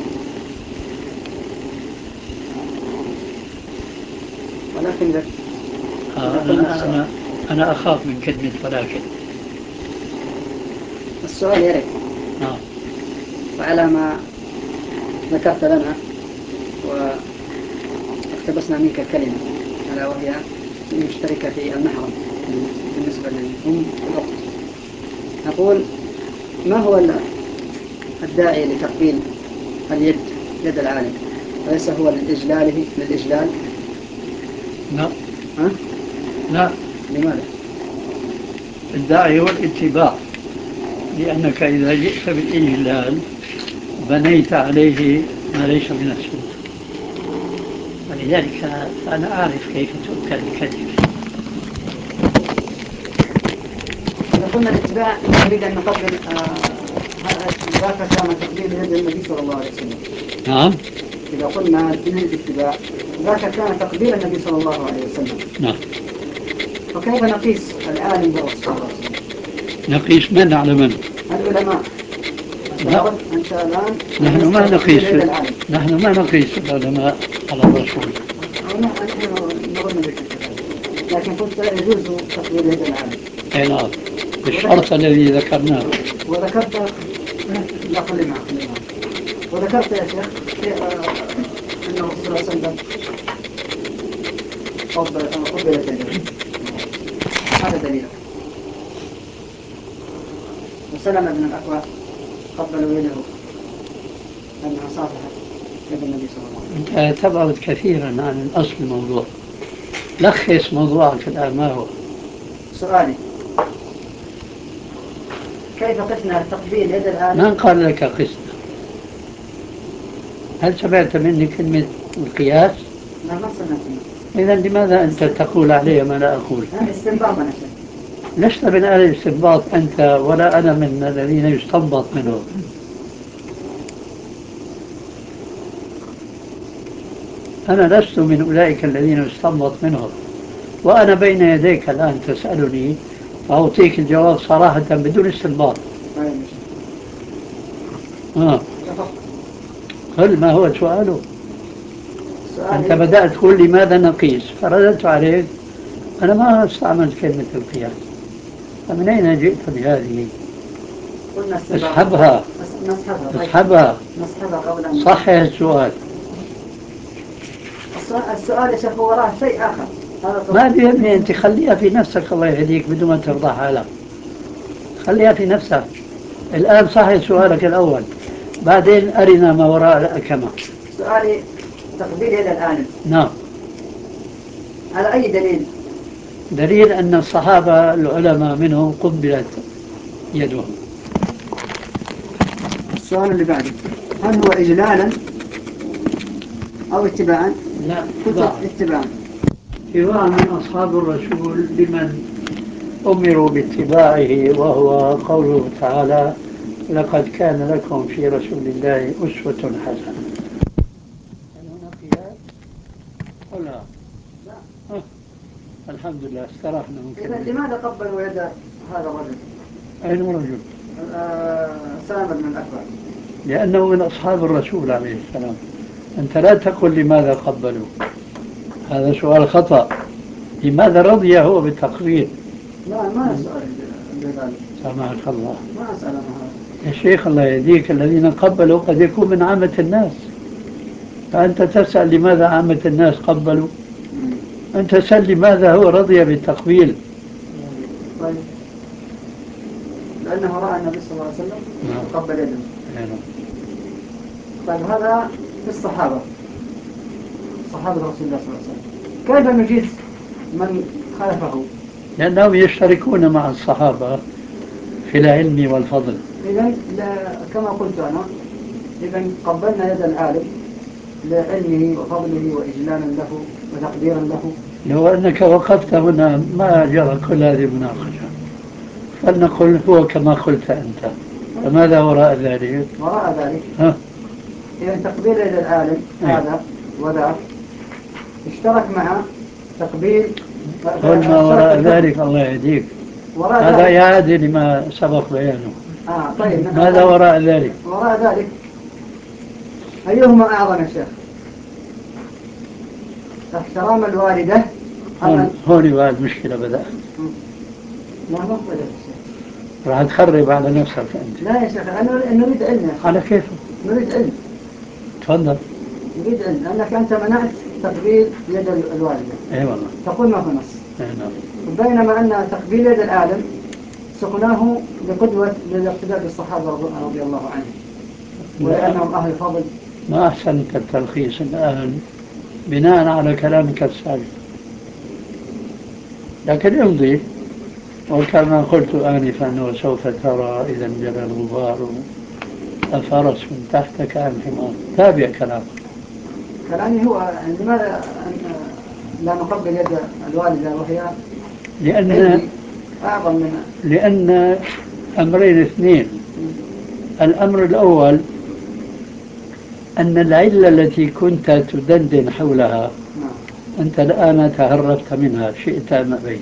ولكن ذلك آه أنا, أنا, أنا أخاف من كلمة ولكن. السؤال يرد. نعم. وعلى ما ذكرت لنا واقتبسنا منك الكلمة، ألا وهي المشتركة في المحرم بالنسبة للأم والأخت. نقول ما هو الداعي لتقبيل اليد، يد العالم، وليس هو للإجلاله للإجلال؟ لا. ها؟ لا. لماذا؟ الداعي هو الاتباع، لأنك إذا جئت بالإجلال بنيت عليه ما ليس من السنة، ولذلك أنا أعرف كيف تؤتى الكلمة. إذا قلنا الاتباع نريد أن نقبل ذاك كان تقبيل يد النبي صلى الله عليه وسلم. نعم. إذا قلنا نريد الاتباع ذاك كان تقبيل النبي صلى الله عليه وسلم. نعم. فكيف نقيس العالم بالصحابة؟ نقيس من على من؟ العلماء. لا. أنت الآن نحن ما نقيس نحن ما نقيس العلماء على الرسول. لكن قلت يجوز تقبيل يد العالم. أي نعم، بالشرط الذي ذكرناه. وذكرت لا خلي معك وذكرت يا شيخ أنه صلى الله عليه وسلم قبل يده. هذا دليل. وسلم بن الأكوع قبلوا يده أنها صافحت يد النبي صلى الله عليه وسلم. أنت تبعد كثيرا عن أصل الموضوع. لخص موضوعك الآن ما هو؟ سؤالي كيف قسنا تقبيل يد العالم؟ من قال لك قسنا؟ هل سمعت مني كلمة القياس؟ لا ما سمعت. إذا لماذا أنت تقول علي ما لا أقول؟ استنباطا يا شيخ. لست من أهل الاستنباط أنت ولا أنا من الذين يستنبط منهم. أنا لست من أولئك الذين يستنبط منهم، وأنا بين يديك الآن تسألني أعطيك الجواب صراحة بدون استنباط. آه. قل ما هو سؤاله. أنت بدأت تقول لماذا نقيس، فرددت عليك أنا ما استعملت كلمة القياس، فمن أين جئت بهذه؟ اسحبها اسحبها نسحبها قبل صحح السؤال. السؤال يا شيخ وراه شيء آخر. ما بيهمني، أنت خليها في نفسك الله يهديك بدون ما تفضحها لك، خليها في نفسك. الآن صحح سؤالك الأول، بعدين أرنا ما وراء الأكمة. سؤالي تقبيل يد العالم. نعم. على أي دليل؟ دليل أن الصحابة العلماء منهم قبلت يدهم. السؤال اللي بعده، هل هو إجلالا أو اتباعا؟ لا، اتباعا. اتباعا. اتباعا من أصحاب الرسول لمن أمروا باتباعه، وهو قوله تعالى لقد كان لكم في رسول الله أسوة حسنة. هل هنا قياس؟ ولا لا؟ أه. الحمد لله استرحنا من إذا لماذا قبلوا يد هذا الرجل؟ أين رجل؟ سلامة بن الأكبر. لأنه من أصحاب الرسول عليه السلام. أنت لا تقل لماذا قبلوا، هذا سؤال خطأ. لماذا رضي هو بالتقبيل؟ لا ما أسأل بذلك. سامحك الله. ما أسأل هذا يا شيخ الله يهديك، الذين قبلوا قد يكون من عامة الناس، فأنت تسأل لماذا عامة الناس قبلوا؟ أنت تسأل لماذا هو رضي بالتقبيل؟ طيب لأنه رأى النبي صلى الله عليه وسلم قبل يده. نعم. طيب هذا في الصحابة، صحابة رسول الله صلى الله عليه وسلم، كيف نجيز من خالفه؟ لأنهم يشتركون مع الصحابة في العلم والفضل. إذن كما قلت أنا، إذن قبلنا يد العالم لعلمه وفضله وإجلالا له وتقديرا له. لو أنك وقفت هنا ما جرى كل هذه المناقشة، فلنقل هو كما قلت أنت، فماذا وراء ذلك؟ وراء ذلك ها؟ إذن تقبيل يد العالم هذا وذاك اشترك مع تقبيل. قل ما وراء ذلك الله يهديك، هذا يعاد لما سبق بيانه. آه طيب. ماذا وراء ذلك؟ وراء ذلك أيهما أعظم يا شيخ؟ احترام الوالدة. هون هون بقى المشكلة بدأت. لا ما بدأت يا شيخ. راح تخرب على نفسك أنت. لا يا شيخ، أنا نريد علم. على كيف؟ نريد علم. تفضل. نريد علم، لأنك أنت منعت تقبيل يد الوالدة. أي والله. تقول ما في نص. أي نعم. بينما أن تقبيل يد العالم سقناه لقدوة للاقتداء بالصحابة رضي الله عنهم، ولأنهم أهل فضل. ما أحسنت التلخيص الآن بناء على كلامك السابق، لكن امضي. وكما قلت آنفا وسوف ترى إذا انجلى الغبار أفرس من تحتك أم حمار. تابع كلامك. كلامي هو لماذا لا نقبل يد الوالدة وهي لأن أعظم منها؟ لأن أمرين اثنين. الأمر الأول أن العلة التي كنت تدندن حولها أنت الآن تهربت منها شئت أم أبيت.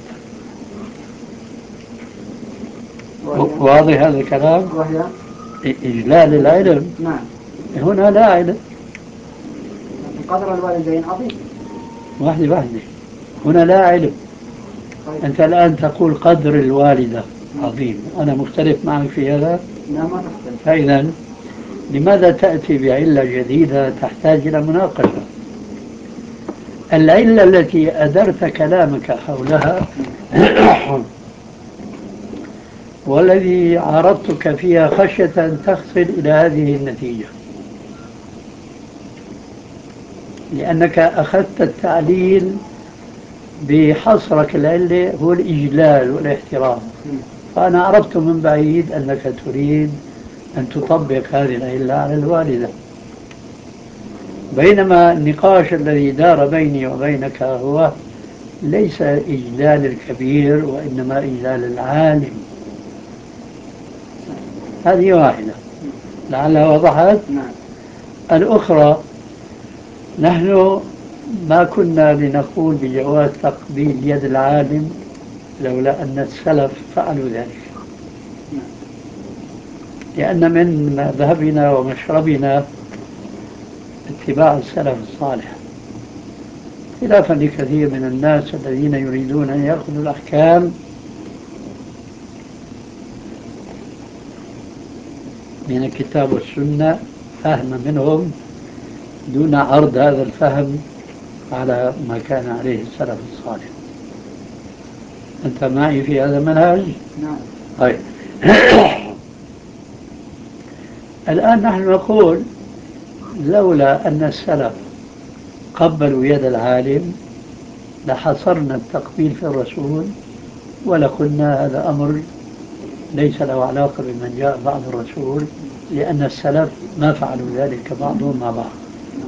واضح هذا الكلام؟ وهي إجلال العلم. نعم. هنا لا علم. قدر الوالدين عظيم. واحدة واحدة. هنا لا علم. طيب. أنت الآن تقول قدر الوالدة عظيم، أنا مختلف معك في هذا؟ لا ما تختلف. فإذا لماذا تأتي بعلة جديدة تحتاج إلى مناقشة؟ العلة التي أدرت كلامك حولها والذي عرضتك فيها خشية أن تصل إلى هذه النتيجة، لأنك أخذت التعليل بحصرك العلة هو الإجلال والاحترام، فأنا عرفت من بعيد أنك تريد أن تطبق هذه العلة على الوالدة، بينما النقاش الذي دار بيني وبينك هو ليس إجلال الكبير وإنما إجلال العالم. هذه واحدة لعلها وضحت. الأخرى، نحن ما كنا لنقول بجواز تقبيل يد العالم لولا أن السلف فعلوا ذلك، لأن من مذهبنا ومشربنا اتباع السلف الصالح، خلافا لكثير من الناس الذين يريدون أن يأخذوا الأحكام من الكتاب والسنة فهم منهم دون عرض هذا الفهم على ما كان عليه السلف الصالح. أنت معي في هذا المنهج؟ نعم. طيب. الآن نحن نقول لولا أن السلف قبلوا يد العالم لحصرنا التقبيل في الرسول، ولقلنا هذا أمر ليس له علاقة بمن جاء بعد الرسول، لأن السلف ما فعلوا ذلك بعضهم مع بعض.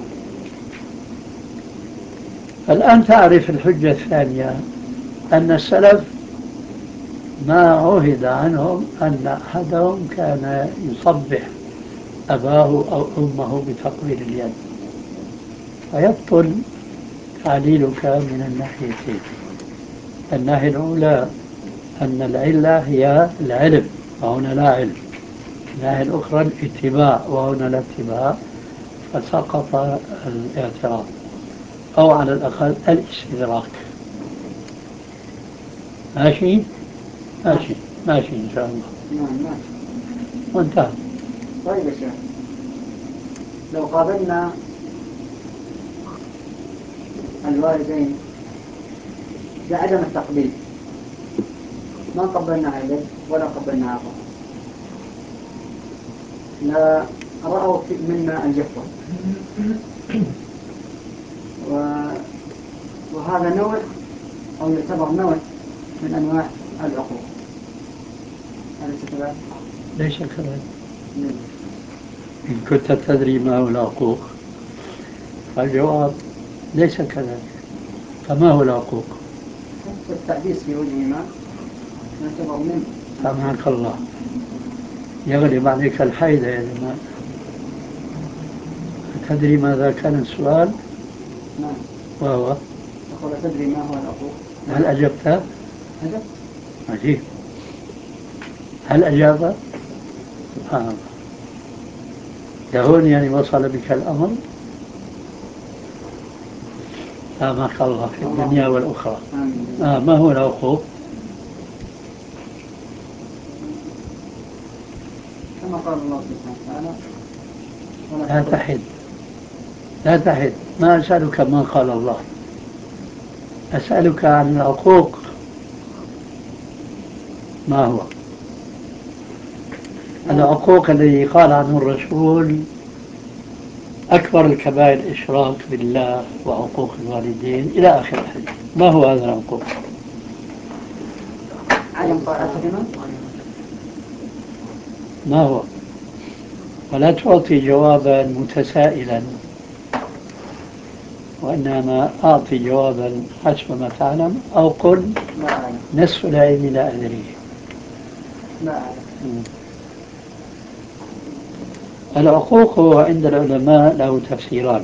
الآن تعرف الحجة الثانية أن السلف ما عهد عنهم أن أحدهم كان يصبح أباه أو أمه بتقبيل اليد، فيبطل تعليلك من الناحيتين. الناحية الأولى أن العلة هي العلم وهنا لا علم، الناحية الأخرى الاتباع وهنا لا اتباع، فسقط الاعتراض أو على الأقل الاستدراك. ماشي؟ ماشي ماشي إن شاء الله. نعم ماشي. وانتهى. طيب يا شيخ، لو قابلنا الوالدين بعدم التقبيل، ما قبلنا عليه ولا قبلنا عقله، لا رأوا منا الجفوة، و... وهذا نوع أو يعتبر نوع من أنواع العقوق، أليس كذلك؟ ليس كذلك. إن كنت تدري ما هو العقوق فالجواب ليس كذلك. فما هو العقوق؟ حتى التأديس في وجههما يعتبر منه. سامحك الله، يغلب عليك الحيدة يا جماعة. تدري ماذا كان السؤال؟ نعم. وهو أقول تدري ما هو العقوق؟ هل أجبت؟ أجبت. عجيب. هل أجاب؟ سبحان الله. لهون يعني وصل بك الأمر؟ سامحك الله في الدنيا والأخرى. آه ما هو العقوق؟ كما قال الله سبحانه وتعالى لا تحد لا تحد. ما أسألك ما قال الله، أسألك عن العقوق ما هو العقوق الذي قال عنه الرسول أكبر الكبائر الإشراك بالله وعقوق الوالدين إلى آخر الحديث. ما هو هذا العقوق؟ عدم طاعتهما. ما هو؟ ولا تعطي جوابا متسائلا، وإنما أعطي جوابا حسب ما تعلم، أو قل نصف العلم لا أدري. لا أعلم. العقوق هو عند العلماء له تفسيران.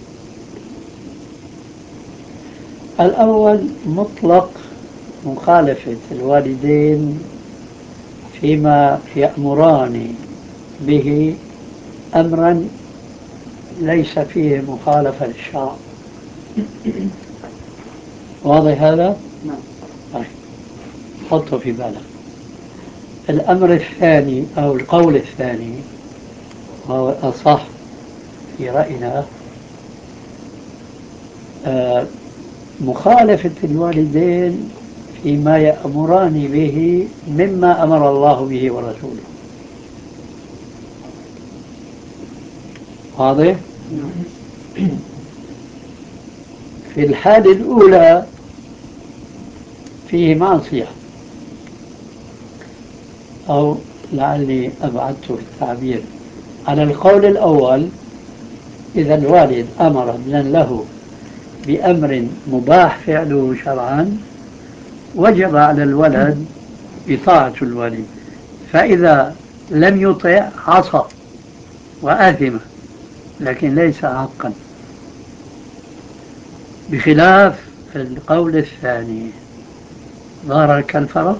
الأول مطلق مخالفة الوالدين فيما يأمران به أمرا ليس فيه مخالفة للشرع. واضح هذا؟ نعم. طيب حطه في بالك. الأمر الثاني أو القول الثاني وهو أصح في رأينا، آه مخالفة الوالدين فيما يأمران به مما أمر الله به ورسوله. واضح؟ في الحالة الأولى فيه معصية، أو لعلي أبعدت في التعبير. على القول الأول إذا الوالد أمر ابنا له بأمر مباح فعله شرعا وجب على الولد بطاعة الوالد، فإذا لم يطع عصى وآثم، لكن ليس حقا. بخلاف القول الثاني ظهر كالفرق.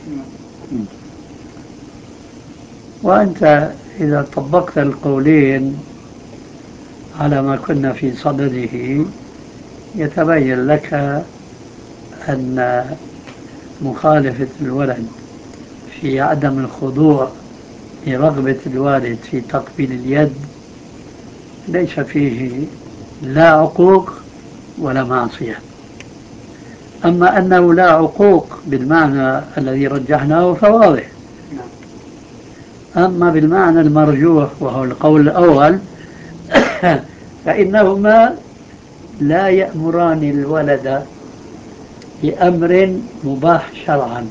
وأنت إذا طبقت القولين على ما كنا في صدده يتبين لك أن مخالفة الولد في عدم الخضوع لرغبة الوالد في تقبيل اليد ليس فيه لا عقوق ولا معصية. أما أنه لا عقوق بالمعنى الذي رجحناه فواضح. أما بالمعنى المرجوح وهو القول الأول فإنهما لا يأمران الولد بأمر مباح شرعا،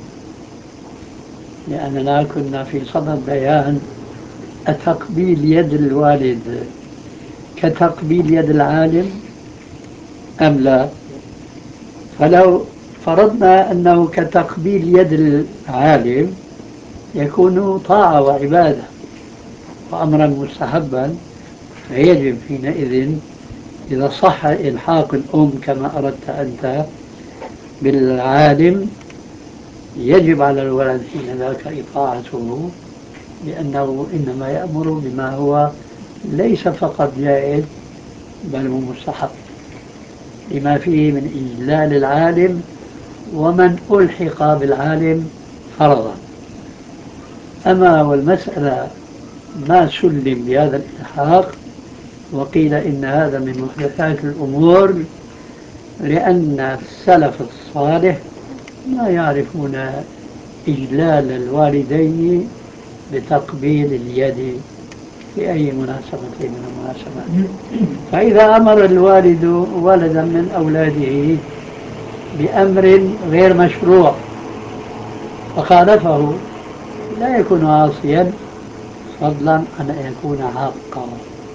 لأننا كنا في صدد بيان أتقبيل يد الوالد كتقبيل يد العالم أم لا. فلو فرضنا أنه كتقبيل يد العالم يكون طاعة وعبادة وأمرا مستحبا، فيجب حينئذ إذا صح إلحاق الأم كما أردت أنت بالعالم يجب على الولد حين ذاك إطاعته، لأنه إنما يأمر بما هو ليس فقط جائز بل هو مستحب لما فيه من إجلال العالم ومن ألحق بالعالم فرضا. أما والمسألة ما سلم بهذا الإلحاق وقيل إن هذا من محدثات الأمور، لأن السلف الصالح لا يعرفون إجلال الوالدين بتقبيل اليد في أي مناسبة من المناسبات. فإذا أمر الوالد ولدا من أولاده بأمر غير مشروع فخالفه لا يكون عاصيا فضلا عن أن يكون عاقا.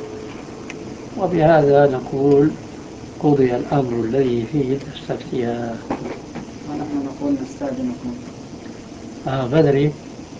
وبهذا نقول قضي الأمر الذي فيه تستفتيان. ونحن نقول نستأذنكم. آه بدري.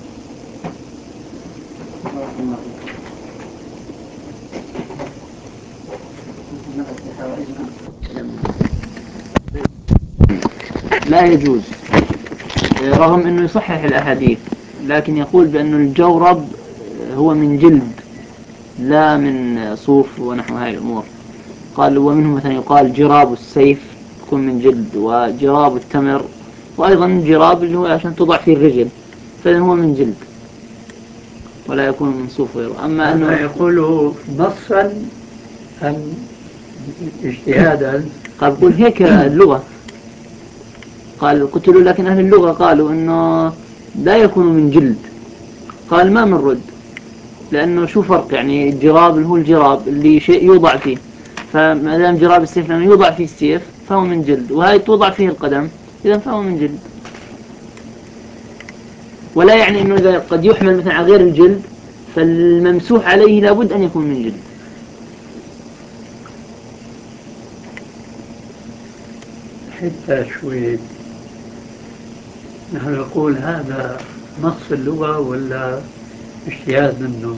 لا يجوز رغم أنه يصحح الأحاديث، لكن يقول بأن الجورب هو من جلد لا من صوف ونحو هذه الأمور. قال ومنهم مثلا يقال جراب السيف يكون من جلد، وجراب التمر، وأيضا جراب اللي هو عشان توضع فيه الرجل، فإذا هو من جلد ولا يكون من صوف غيره. أما أنه يقوله نصا أم اجتهادا؟ قال يقول هيك اللغة. قال قلت له لكن أهل اللغة قالوا أنه لا يكون من جلد. قال ما من رد، لأنه شو فرق يعني الجراب اللي هو الجراب اللي شيء يوضع فيه، فما دام جراب السيف لما يوضع فيه السيف فهو من جلد، وهي توضع فيه القدم إذا فهو من جلد. ولا يعني أنه إذا قد يحمل مثلا على غير الجلد فالممسوح عليه لابد أن يكون من جلد. حتى شوي نحن نقول هذا نص اللغة ولا اجتهاد منه؟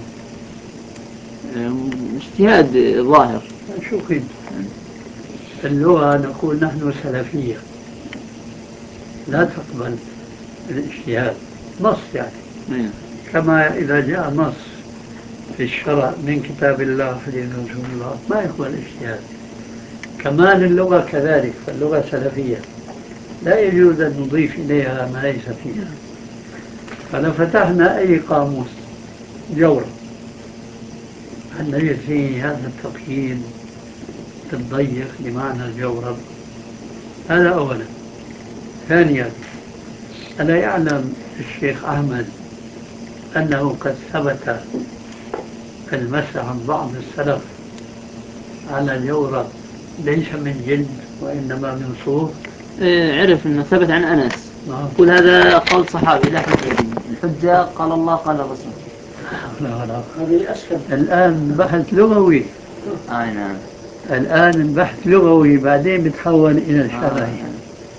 اجتهاد ظاهر. شو قلت؟ اللغة نقول نحن سلفية لا تقبل الاجتهاد نص يعني. مم. كما إذا جاء نص في الشرع من كتاب الله حديث رسول الله ما يقبل الاجتهاد. كمان اللغة كذلك، فاللغة سلفية لا يجوز أن نضيف إليها ما ليس فيها. فلو فتحنا أي قاموس جورة أن نجد فيه هذا التقييد الضيق لمعنى الجورب. هذا أولا. ثانيا ألا يعلم الشيخ أحمد أنه قد ثبت المسح عن بعض السلف على الجورب ليس من جلد وإنما من صوف؟ إيه عرف أنه ثبت عن أنس. آه. قل هذا قول صحابي لا حجة. الحجة قال الله قال الرسول. لا لا هذه أسهل. الآن بحث لغوي. آه نعم. الآن البحث لغوي بعدين بتحول إلى الشرعي. آه.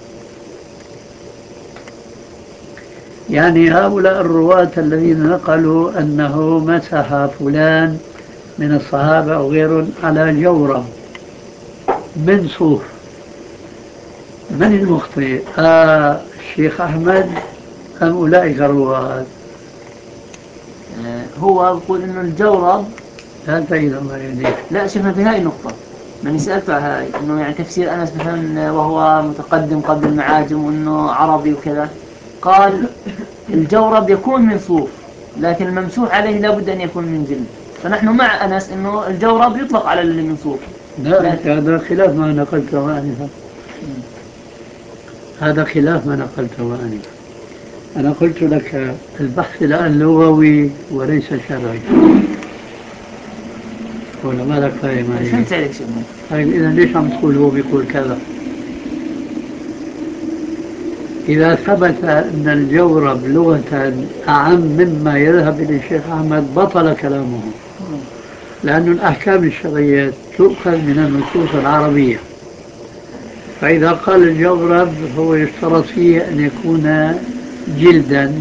يعني هؤلاء الرواة الذين نقلوا أنه مسح فلان من الصحابة أو غيرهم على جورب من صوف من المخطئ؟ آه الشيخ أحمد أم أولئك الرواة؟ آه، هو يقول إنه الجورب. لا تعيد الله يهديك. لا شيخنا في هاي النقطة من سألته هاي إنه يعني تفسير أنس مثلا وهو متقدم قبل المعاجم وإنه عربي وكذا، قال الجورب يكون من صوف لكن الممسوح عليه لابد أن يكون من جلد، فنحن مع أنس إنه الجورب يطلق على اللي من صوف. لا هذا خلاف ما نقلته آنفا، هذا خلاف ما نقلته آنفا. أنا قلت لك البحث الآن لغوي وليس شرعي، ولا ما لك فاهم عليه؟ فهمت عليك شيخنا. طيب إذا ليش عم تقول هو بيقول كذا؟ إذا ثبت أن الجورب لغة أعم مما يذهب إلى الشيخ أحمد بطل كلامه، لأن الأحكام الشرعية تؤخذ من النصوص العربية. فإذا قال الجورب هو يشترط فيه أن يكون جلدا،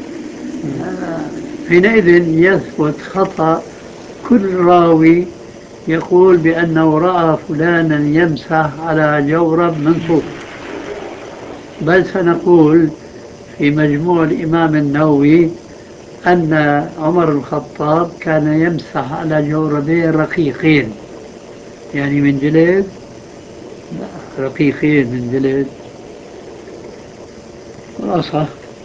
حينئذ يثبت خطأ كل راوي يقول بأنه رأى فلانا يمسح على جورب من صوف. بل سنقول في مجموع الإمام النووي أن عمر الخطاب كان يمسح على جوربين رقيقين، يعني من جلد، رقيقين من جلد رأسه.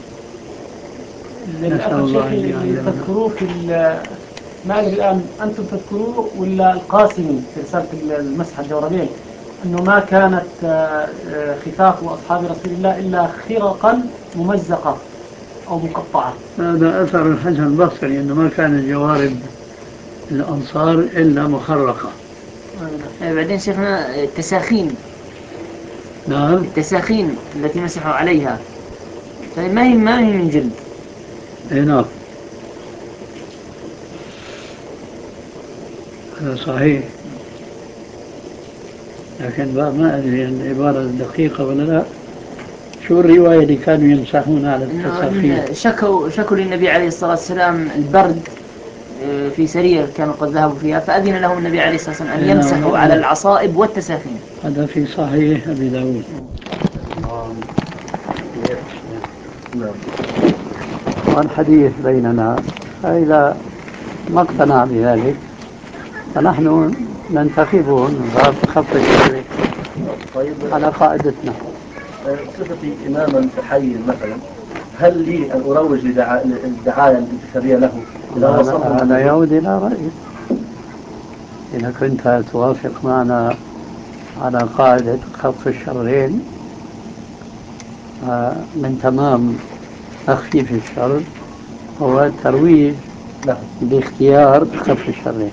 للأسف شيخي اللي تذكروه في ما أدري الآن أنتم تذكروه ولا القاسمي في رسالة المسح الجوربين، أنه ما كانت خفاف أصحاب رسول الله إلا خرقا ممزقة أو مقطعة. هذا أثر الحسن البصري أنه ما كان الجوارب الأنصار إلا مخرقة. آه. بعدين شيخنا التساخين. نعم. التساخين التي مسحوا عليها ما هي ما هي من جلد. اي نعم هذا صحيح، لكن ما أدري العبارة دقيقة ولا لا. شو الرواية اللي كانوا يمسحون على التساخين؟ شكوا شكوا للنبي عليه الصلاة والسلام البرد في سرير كانوا قد ذهبوا فيها، فأذن لهم النبي عليه الصلاة والسلام أن يمسحوا على العصائب والتساخين. هذا في صحيح أبي داود. والحديث بيننا، فإذا ما اقتنع بذلك فنحن ننتخبه من باب خط الشر على قاعدتنا. صفتي إماما في حي مثلا، هل لي أن أروج للدعاية الانتخابية له؟ أنا يعود إلى رأيي. إذا كنت توافق معنا على قاعدة خط الشرين من تمام تخفيف الشر هو الترويج باختيار خف الشرين.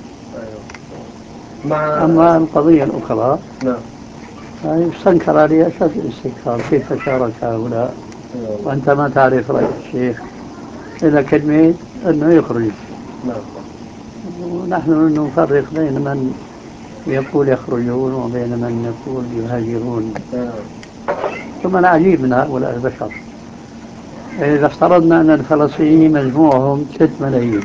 مع أما القضية الأخرى نعم يستنكر عليه أشد الاستنكار، كيف شارك هؤلاء وأنت ما تعرف رأي الشيخ إذا كلمة أنه يخرج. نعم. ونحن نفرق بين من يقول يخرجون وبين من يقول يهاجرون. ثم العجيب من هؤلاء البشر، إذا افترضنا أن الفلسطينيين مجموعهم ثلاثة ملايين،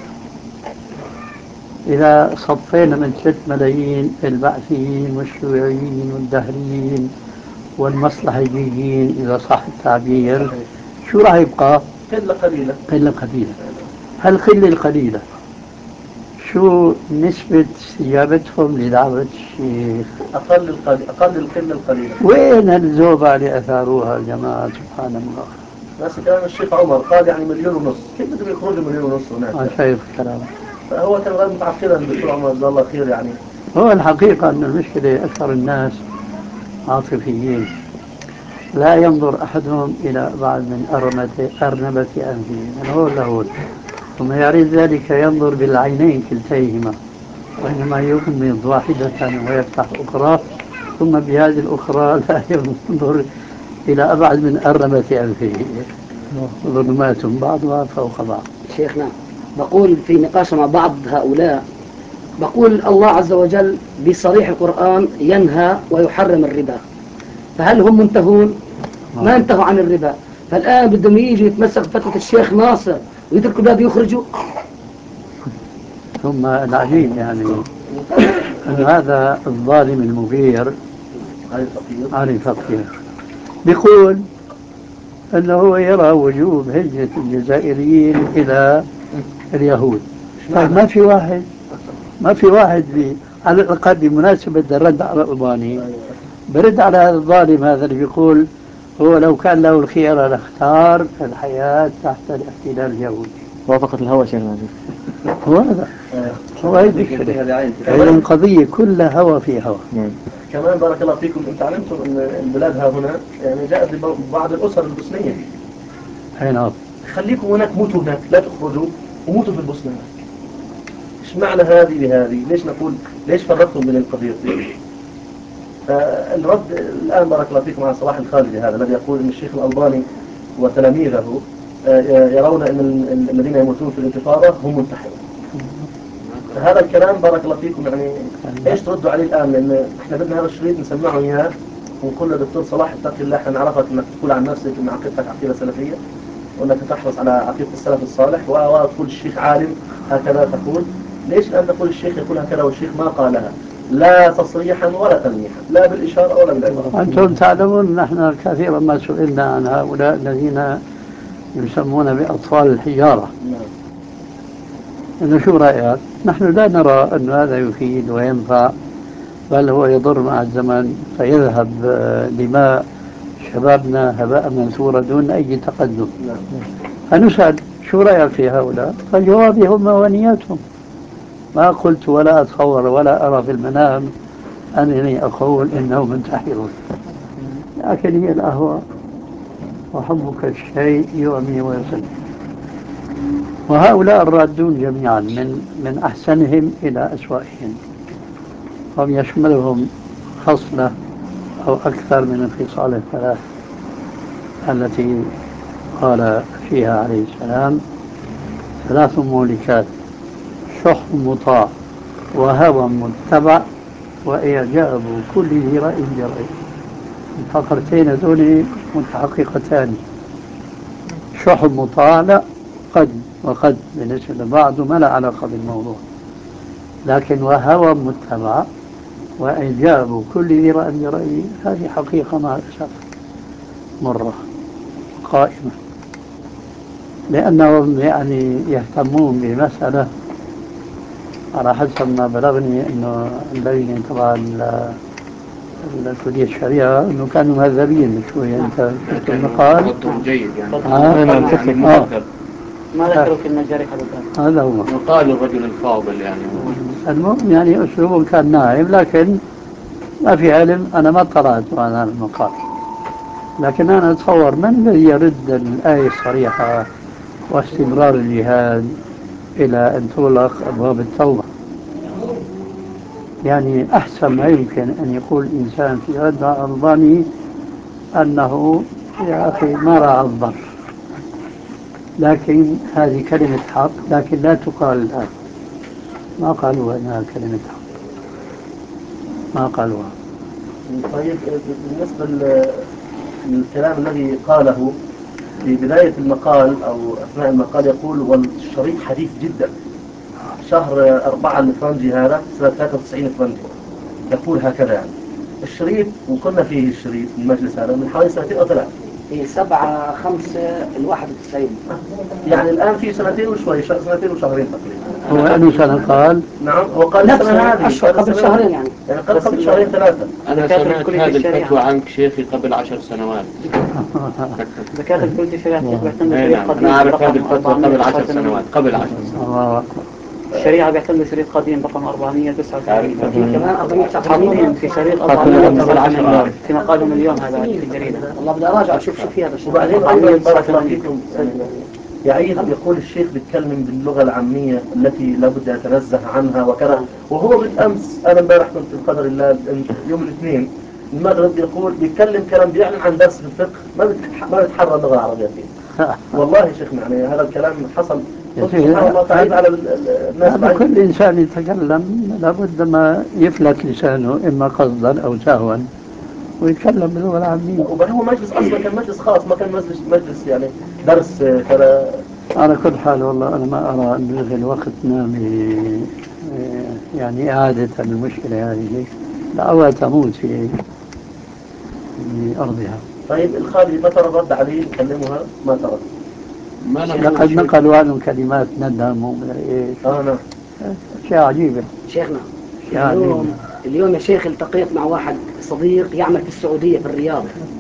إذا صفينا من ثلاثة ملايين البعثيين والشيوعيين والدهريين والمصلحيين إذا صح التعبير، شو راح يبقى؟ قلة قليلة. قلة قليلة. هالقلة القليلة شو نسبة استجابتهم لدعوة الشيخ؟ أقل القليل، أقل القلة القليلة. وين هالزوبة اللي أثاروها الجماعة سبحان الله؟ بس كلام الشيخ عمر قال يعني مليون ونص، كيف بدهم يخرجوا مليون ونص هناك؟ ما شايف الكلام. فهو كان غير متعقلا الدكتور عمر جزاه الله خير. يعني هو الحقيقة أن المشكلة أكثر الناس عاطفيين، لا ينظر أحدهم إلى بعد من أرنبة أرنبة أنفه من هون لهون، ثم يريد ذلك ينظر بالعينين كلتيهما، وإنما يغمض واحدة ويفتح أخرى، ثم بهذه الأخرى لا ينظر إلى أبعد من أرنبة أنفه. ظلمات بعضها فوق بعض. شيخنا بقول في نقاش مع بعض هؤلاء، بقول الله عز وجل بصريح القرآن ينهى ويحرم الربا، فهل هم منتهون؟ ما انتهوا عن الربا، فالآن بدهم يجوا يتمسكوا فتوى الشيخ ناصر ويتركوا الباب يخرجوا. ثم العجيب يعني أن هذا الظالم المغير علي فقير بيقول أنه هو يرى وجوب هجرة الجزائريين إلى اليهود. طيب ما في واحد ما في واحد بي على الأقل بمناسبة الرد على الألباني برد على هذا الظالم هذا اللي بيقول هو لو كان له الخيار لاختار الحياة تحت الاحتلال اليهودي. وافقت الهوى شيخ ناجي. هو هذا هو هي المشكلة. إذا القضية كلها هوى في هوى. كمان بارك الله فيكم، انت علمتم ان البلاد ها هنا يعني جاءت لبعض الاسر البوسنيه. اي نعم. خليكم هناك، موتوا هناك، لا تخرجوا وموتوا في البوسنه. ايش معنى هذه بهذه؟ ليش نقول ليش فرقتم بين القضيتين؟ آه الرد الان بارك الله فيكم على صلاح الخالدي هذا الذي يقول ان الشيخ الالباني وتلاميذه آه يرون ان الذين يموتون في الانتفاضه هم منتحرون. هذا الكلام بارك الله فيكم يعني ايش تردوا عليه الان؟ لان احنا بدنا هذا الشريط نسمعه اياه ونقول للدكتور صلاح اتق الله، احنا نعرفك انك تقول عن نفسك ان عقيدتك عقيده سلفيه وانك تحرص على عقيده السلف الصالح، وتقول الشيخ عالم هكذا تقول. ليش الان تقول الشيخ يقول هكذا والشيخ ما قالها لا تصريحا ولا تلميحا، لا بالاشاره ولا بالعباره؟ انتم تعلمون نحن كثيرا ما سئلنا عن هؤلاء الذين يسمون باطفال الحجاره. إنه شو رأيك؟ نحن لا نرى أن هذا يفيد وينفع، بل هو يضر مع الزمن، فيذهب دماء شبابنا هباء منثورا دون أي تقدم. فنسأل شو رأيك في هؤلاء؟ فالجواب هم ونياتهم. ما قلت ولا أتصور ولا أرى في المنام أنني أقول إنهم منتحرون، لكن هي الأهواء، وحبك الشيء يؤمي ويصل. وهؤلاء الرادون جميعا من من أحسنهم إلى أسوأهم، هم يشملهم خصلة أو أكثر من الخصال الثلاث التي قال فيها عليه السلام: ثلاث مهلكات، شح مطاع، وهوى متبع، وإعجاب كل ذي رأي برأي. الفقرتين هذول متحققتان. شح مطاع لا، قد وقد بالنسبة لبعض ما لا علاقة بالموضوع، لكن وهوى متبع وإعجاب كل ذي رأي برأيه هذه حقيقة مع الأسف مرة قائمة، لأنهم يعني يهتمون بمسألة على حسب ما بلغني أنه اللجنة طبعا كلية الشريعة أنه كانوا مهذبين شوية. أنت شفت المقال جيد يعني. آه. نعم تكفي. آه. ما ذكروا كلمة جارحة بالذات. هذا هو مقال الرجل الفاضل يعني. المهم يعني أسلوبه كان ناعم، لكن ما في علم. أنا ما اطلعت على هذا المقال، لكن أنا أتصور من الذي يرد الآية الصريحة واستمرار الجهاد إلى أن تغلق أبواب التوبة؟ يعني أحسن ما يمكن أن يقول الإنسان في رد على الألباني أنه يا أخي ما راعى الضر، لكن هذه كلمة حق، لكن لا تقال الآن. ما قالوا أنها كلمة حق، ما قالوها. طيب بالنسبة للكلام الذي قاله في بداية المقال أو أثناء المقال، يقول والشريط حديث جدا، شهر أربعة الفرنجي هذا سنة ثلاثة وتسعين فرنجي، يقول هكذا يعني الشريط، وكنا فيه الشريط في المجلس هذا من حوالي سنتين أو ثلاث. في سبعة خمسة الواحد وتسعين، يعني الآن في سنتين وشوي، سنتين وشهرين تقريبا. هو أنه سنة قال؟ نعم هو قال نفس السنة هذه أشهر قبل شهرين يعني. يعني قال قبل شهرين ثلاثة. أنا سمعت هذه الفتوى عنك شيخي قبل عشر سنوات. دكاترة كلية الشريعة بيعتمد أي شريط نعم، قديم أنا أعرف هذه رقم الفتوى قبل عشر أربعمائة. سنوات قبل عشر سنوات. الله أكبر. الشريعة بيعتمد شريط قديم رقم أربعمائة وتسعة وثمانين. كمان أربعمائة وتسعة حاطين وثمانين في شريط قبل أربعمائة عشر سنوات في مقالهم اليوم هذا في الجريدة. والله بدي أراجع أشوف شو في هذا الشيء. وبعدين أيضا بارك الله فيكم يعني يعيد يقول الشيخ بيتكلم باللغة العامية التي لابد يتنزه عنها وكذا، وهو بالأمس أنا امبارح كنت بقدر الله يوم الاثنين المغرب يقول بيتكلم كلام بيعلن عن درس في الفقه ما بتح... ما بتحرى اللغة العربية فيه. والله يا شيخنا يعني هذا الكلام حصل سبحان الله تعيد على الناس. هذا كل إنسان يتكلم لابد ما يفلت لسانه إما قصدا أو سهوا ويتكلم باللغة العامية. وبعدين هو مجلس أصلا كان مجلس خاص، ما كان مجلس مجلس يعني درس كذا. على كل حال والله أنا ما أرى أن نلغي الوقت ب يعني إعادة المشكلة هذه، دعوة تموت في في أرضها. طيب الخالي متى رد عليه يكلمها ما ترد. لقد نقلوا عنهم كلمات ندم ومن ايش اه نعم. اشياء عجيبه. شيخنا يعني اليوم اليوم يا شيخ التقيت مع واحد صديق يعمل في السعودية في الرياض،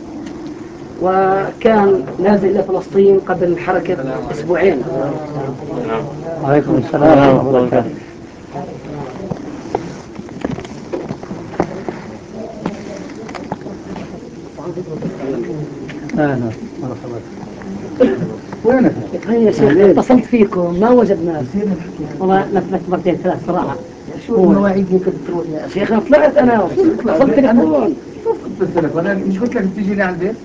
وكان نازل إلى فلسطين قبل حركة أسبوعين. عليكم السلام ورحمه الله وبركاته. اهلا مرحبا. وينك؟ يا شيخ اتصلت فيكم ما وجدناك. والله لفت مرتين ثلاث صراحة. شو المواعيد هيك بتروح يا اخي؟ شيخنا طلعت انا اتصلت تليفون. قلت لك انا مش قلت لك تيجي لي على البيت؟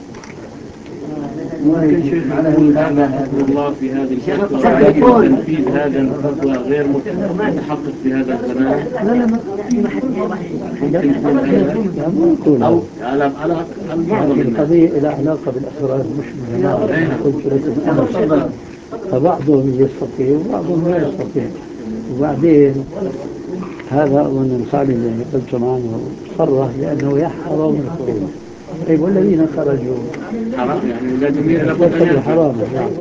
ممكن شيخ يقول هذا فضل الله في هذه الفترة، لكن تنفيذ هذا الفتوى غير متحقق في هذا الزمان. ممكن أو على على على معظم الناس. القضية لها علاقة بالأفراد مش بالجماعة. قلت لكم فبعضهم يستطيع وبعضهم لا يستطيع. وبعدين هذا أظن الخالد اللي قلت عنه صرح لأنه يحرم الخروج. طيب والذين خرجوا حرام يعني لا جميل لابد أن يرجع. حرام يعني.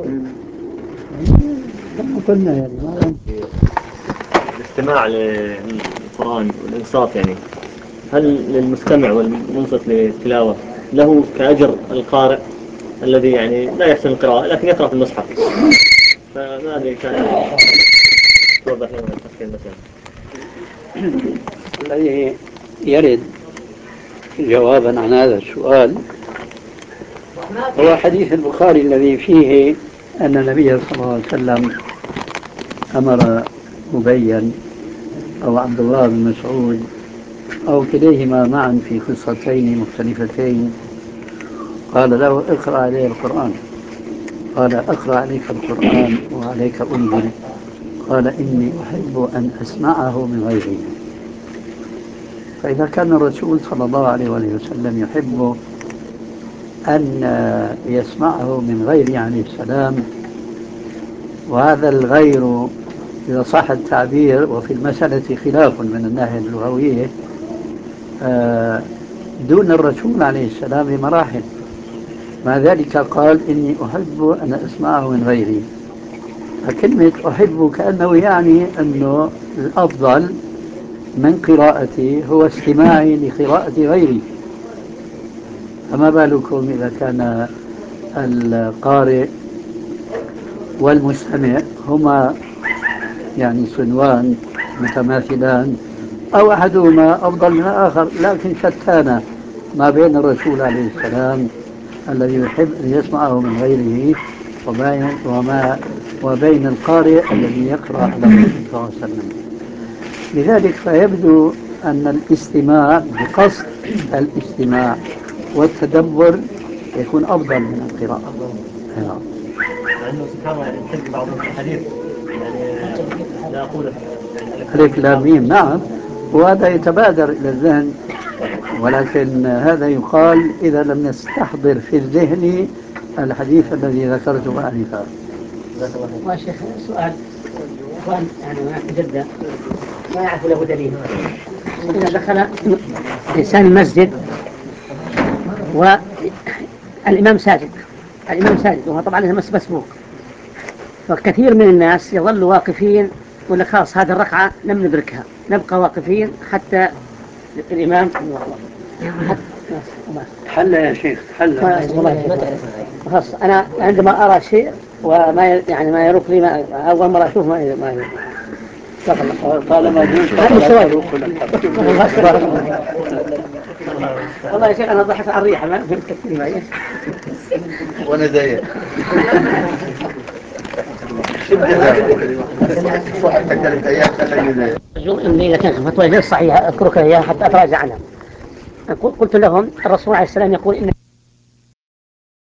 قلنا يعني ما الاستماع للقرآن والإنصات يعني هل للمستمع والمنصت للتلاوة له كأجر القارئ الذي يعني لا يحسن القراءة لكن يقرأ في المصحف؟ فما أدري كان توضح لنا التفصيل مثلا. الذي يرد جوابا عن هذا السؤال هو حديث البخاري الذي فيه أن النبي صلى الله عليه وسلم أمر أبيا أو عبد الله بن مسعود أو كليهما معا في قصتين مختلفتين، قال له اقرأ عليه القرآن. قال أقرأ عليك القرآن وعليك أنزل. قال إني أحب أن أسمعه من غيره. فإذا كان الرسول صلى الله عليه وسلم يحب أن يسمعه من غيره عليه السلام، وهذا الغير إذا صح التعبير وفي المسألة خلاف من الناحية اللغوية دون الرسول عليه السلام بمراحل، مع ذلك قال إني أحب أن أسمعه من غيري. فكلمة أحب كأنه يعني أنه الأفضل من قراءتي هو استماعي لقراءة غيري، فما بالكم إذا كان القارئ والمستمع هما يعني صنوان متماثلان أو أحدهما أفضل من الآخر، لكن شتان ما بين الرسول عليه السلام الذي يحب أن يسمعه من غيره وبين, وما وبين القارئ الذي يقرأ على الرسول صلى الله عليه وسلم. لذلك فيبدو أن الاستماع بقصد الاستماع والتدبر يكون أفضل من القراءة. لأنه سبحان الله يحب بعض الحديث يعني لا أقول ألف لام ميم نعم، وهذا يتبادر إلى الذهن، ولكن هذا يقال إذا لم نستحضر في الذهن الحديث الذي ذكرته آنفا. ما شيخ سؤال سؤال يعني هناك جدة ما يعرف له دليل. إذا دخل إنسان المسجد والإمام ساجد الإمام ساجد وهو طبعا مس مسبوق، فكثير من الناس يظلوا واقفين ولا خلاص هذه الركعة لم ندركها نبقى واقفين حتى الإمام حل يا شيخ حل. خلاص أنا عندما أرى شيء وما يعني ما يروق لي ما أول مرة أشوف ما ما طالما جوز والله يا شيخ أنا ضحكت على الريحة ما فهمت كثير معي وانا زيك. صحتك ثلاث ايام خلاني زيك. إذا كانت الفتوى غير صحيحة أذكرك إياها حتى أتراجع عنها. قلت لهم الرسول عليه السلام يقول إن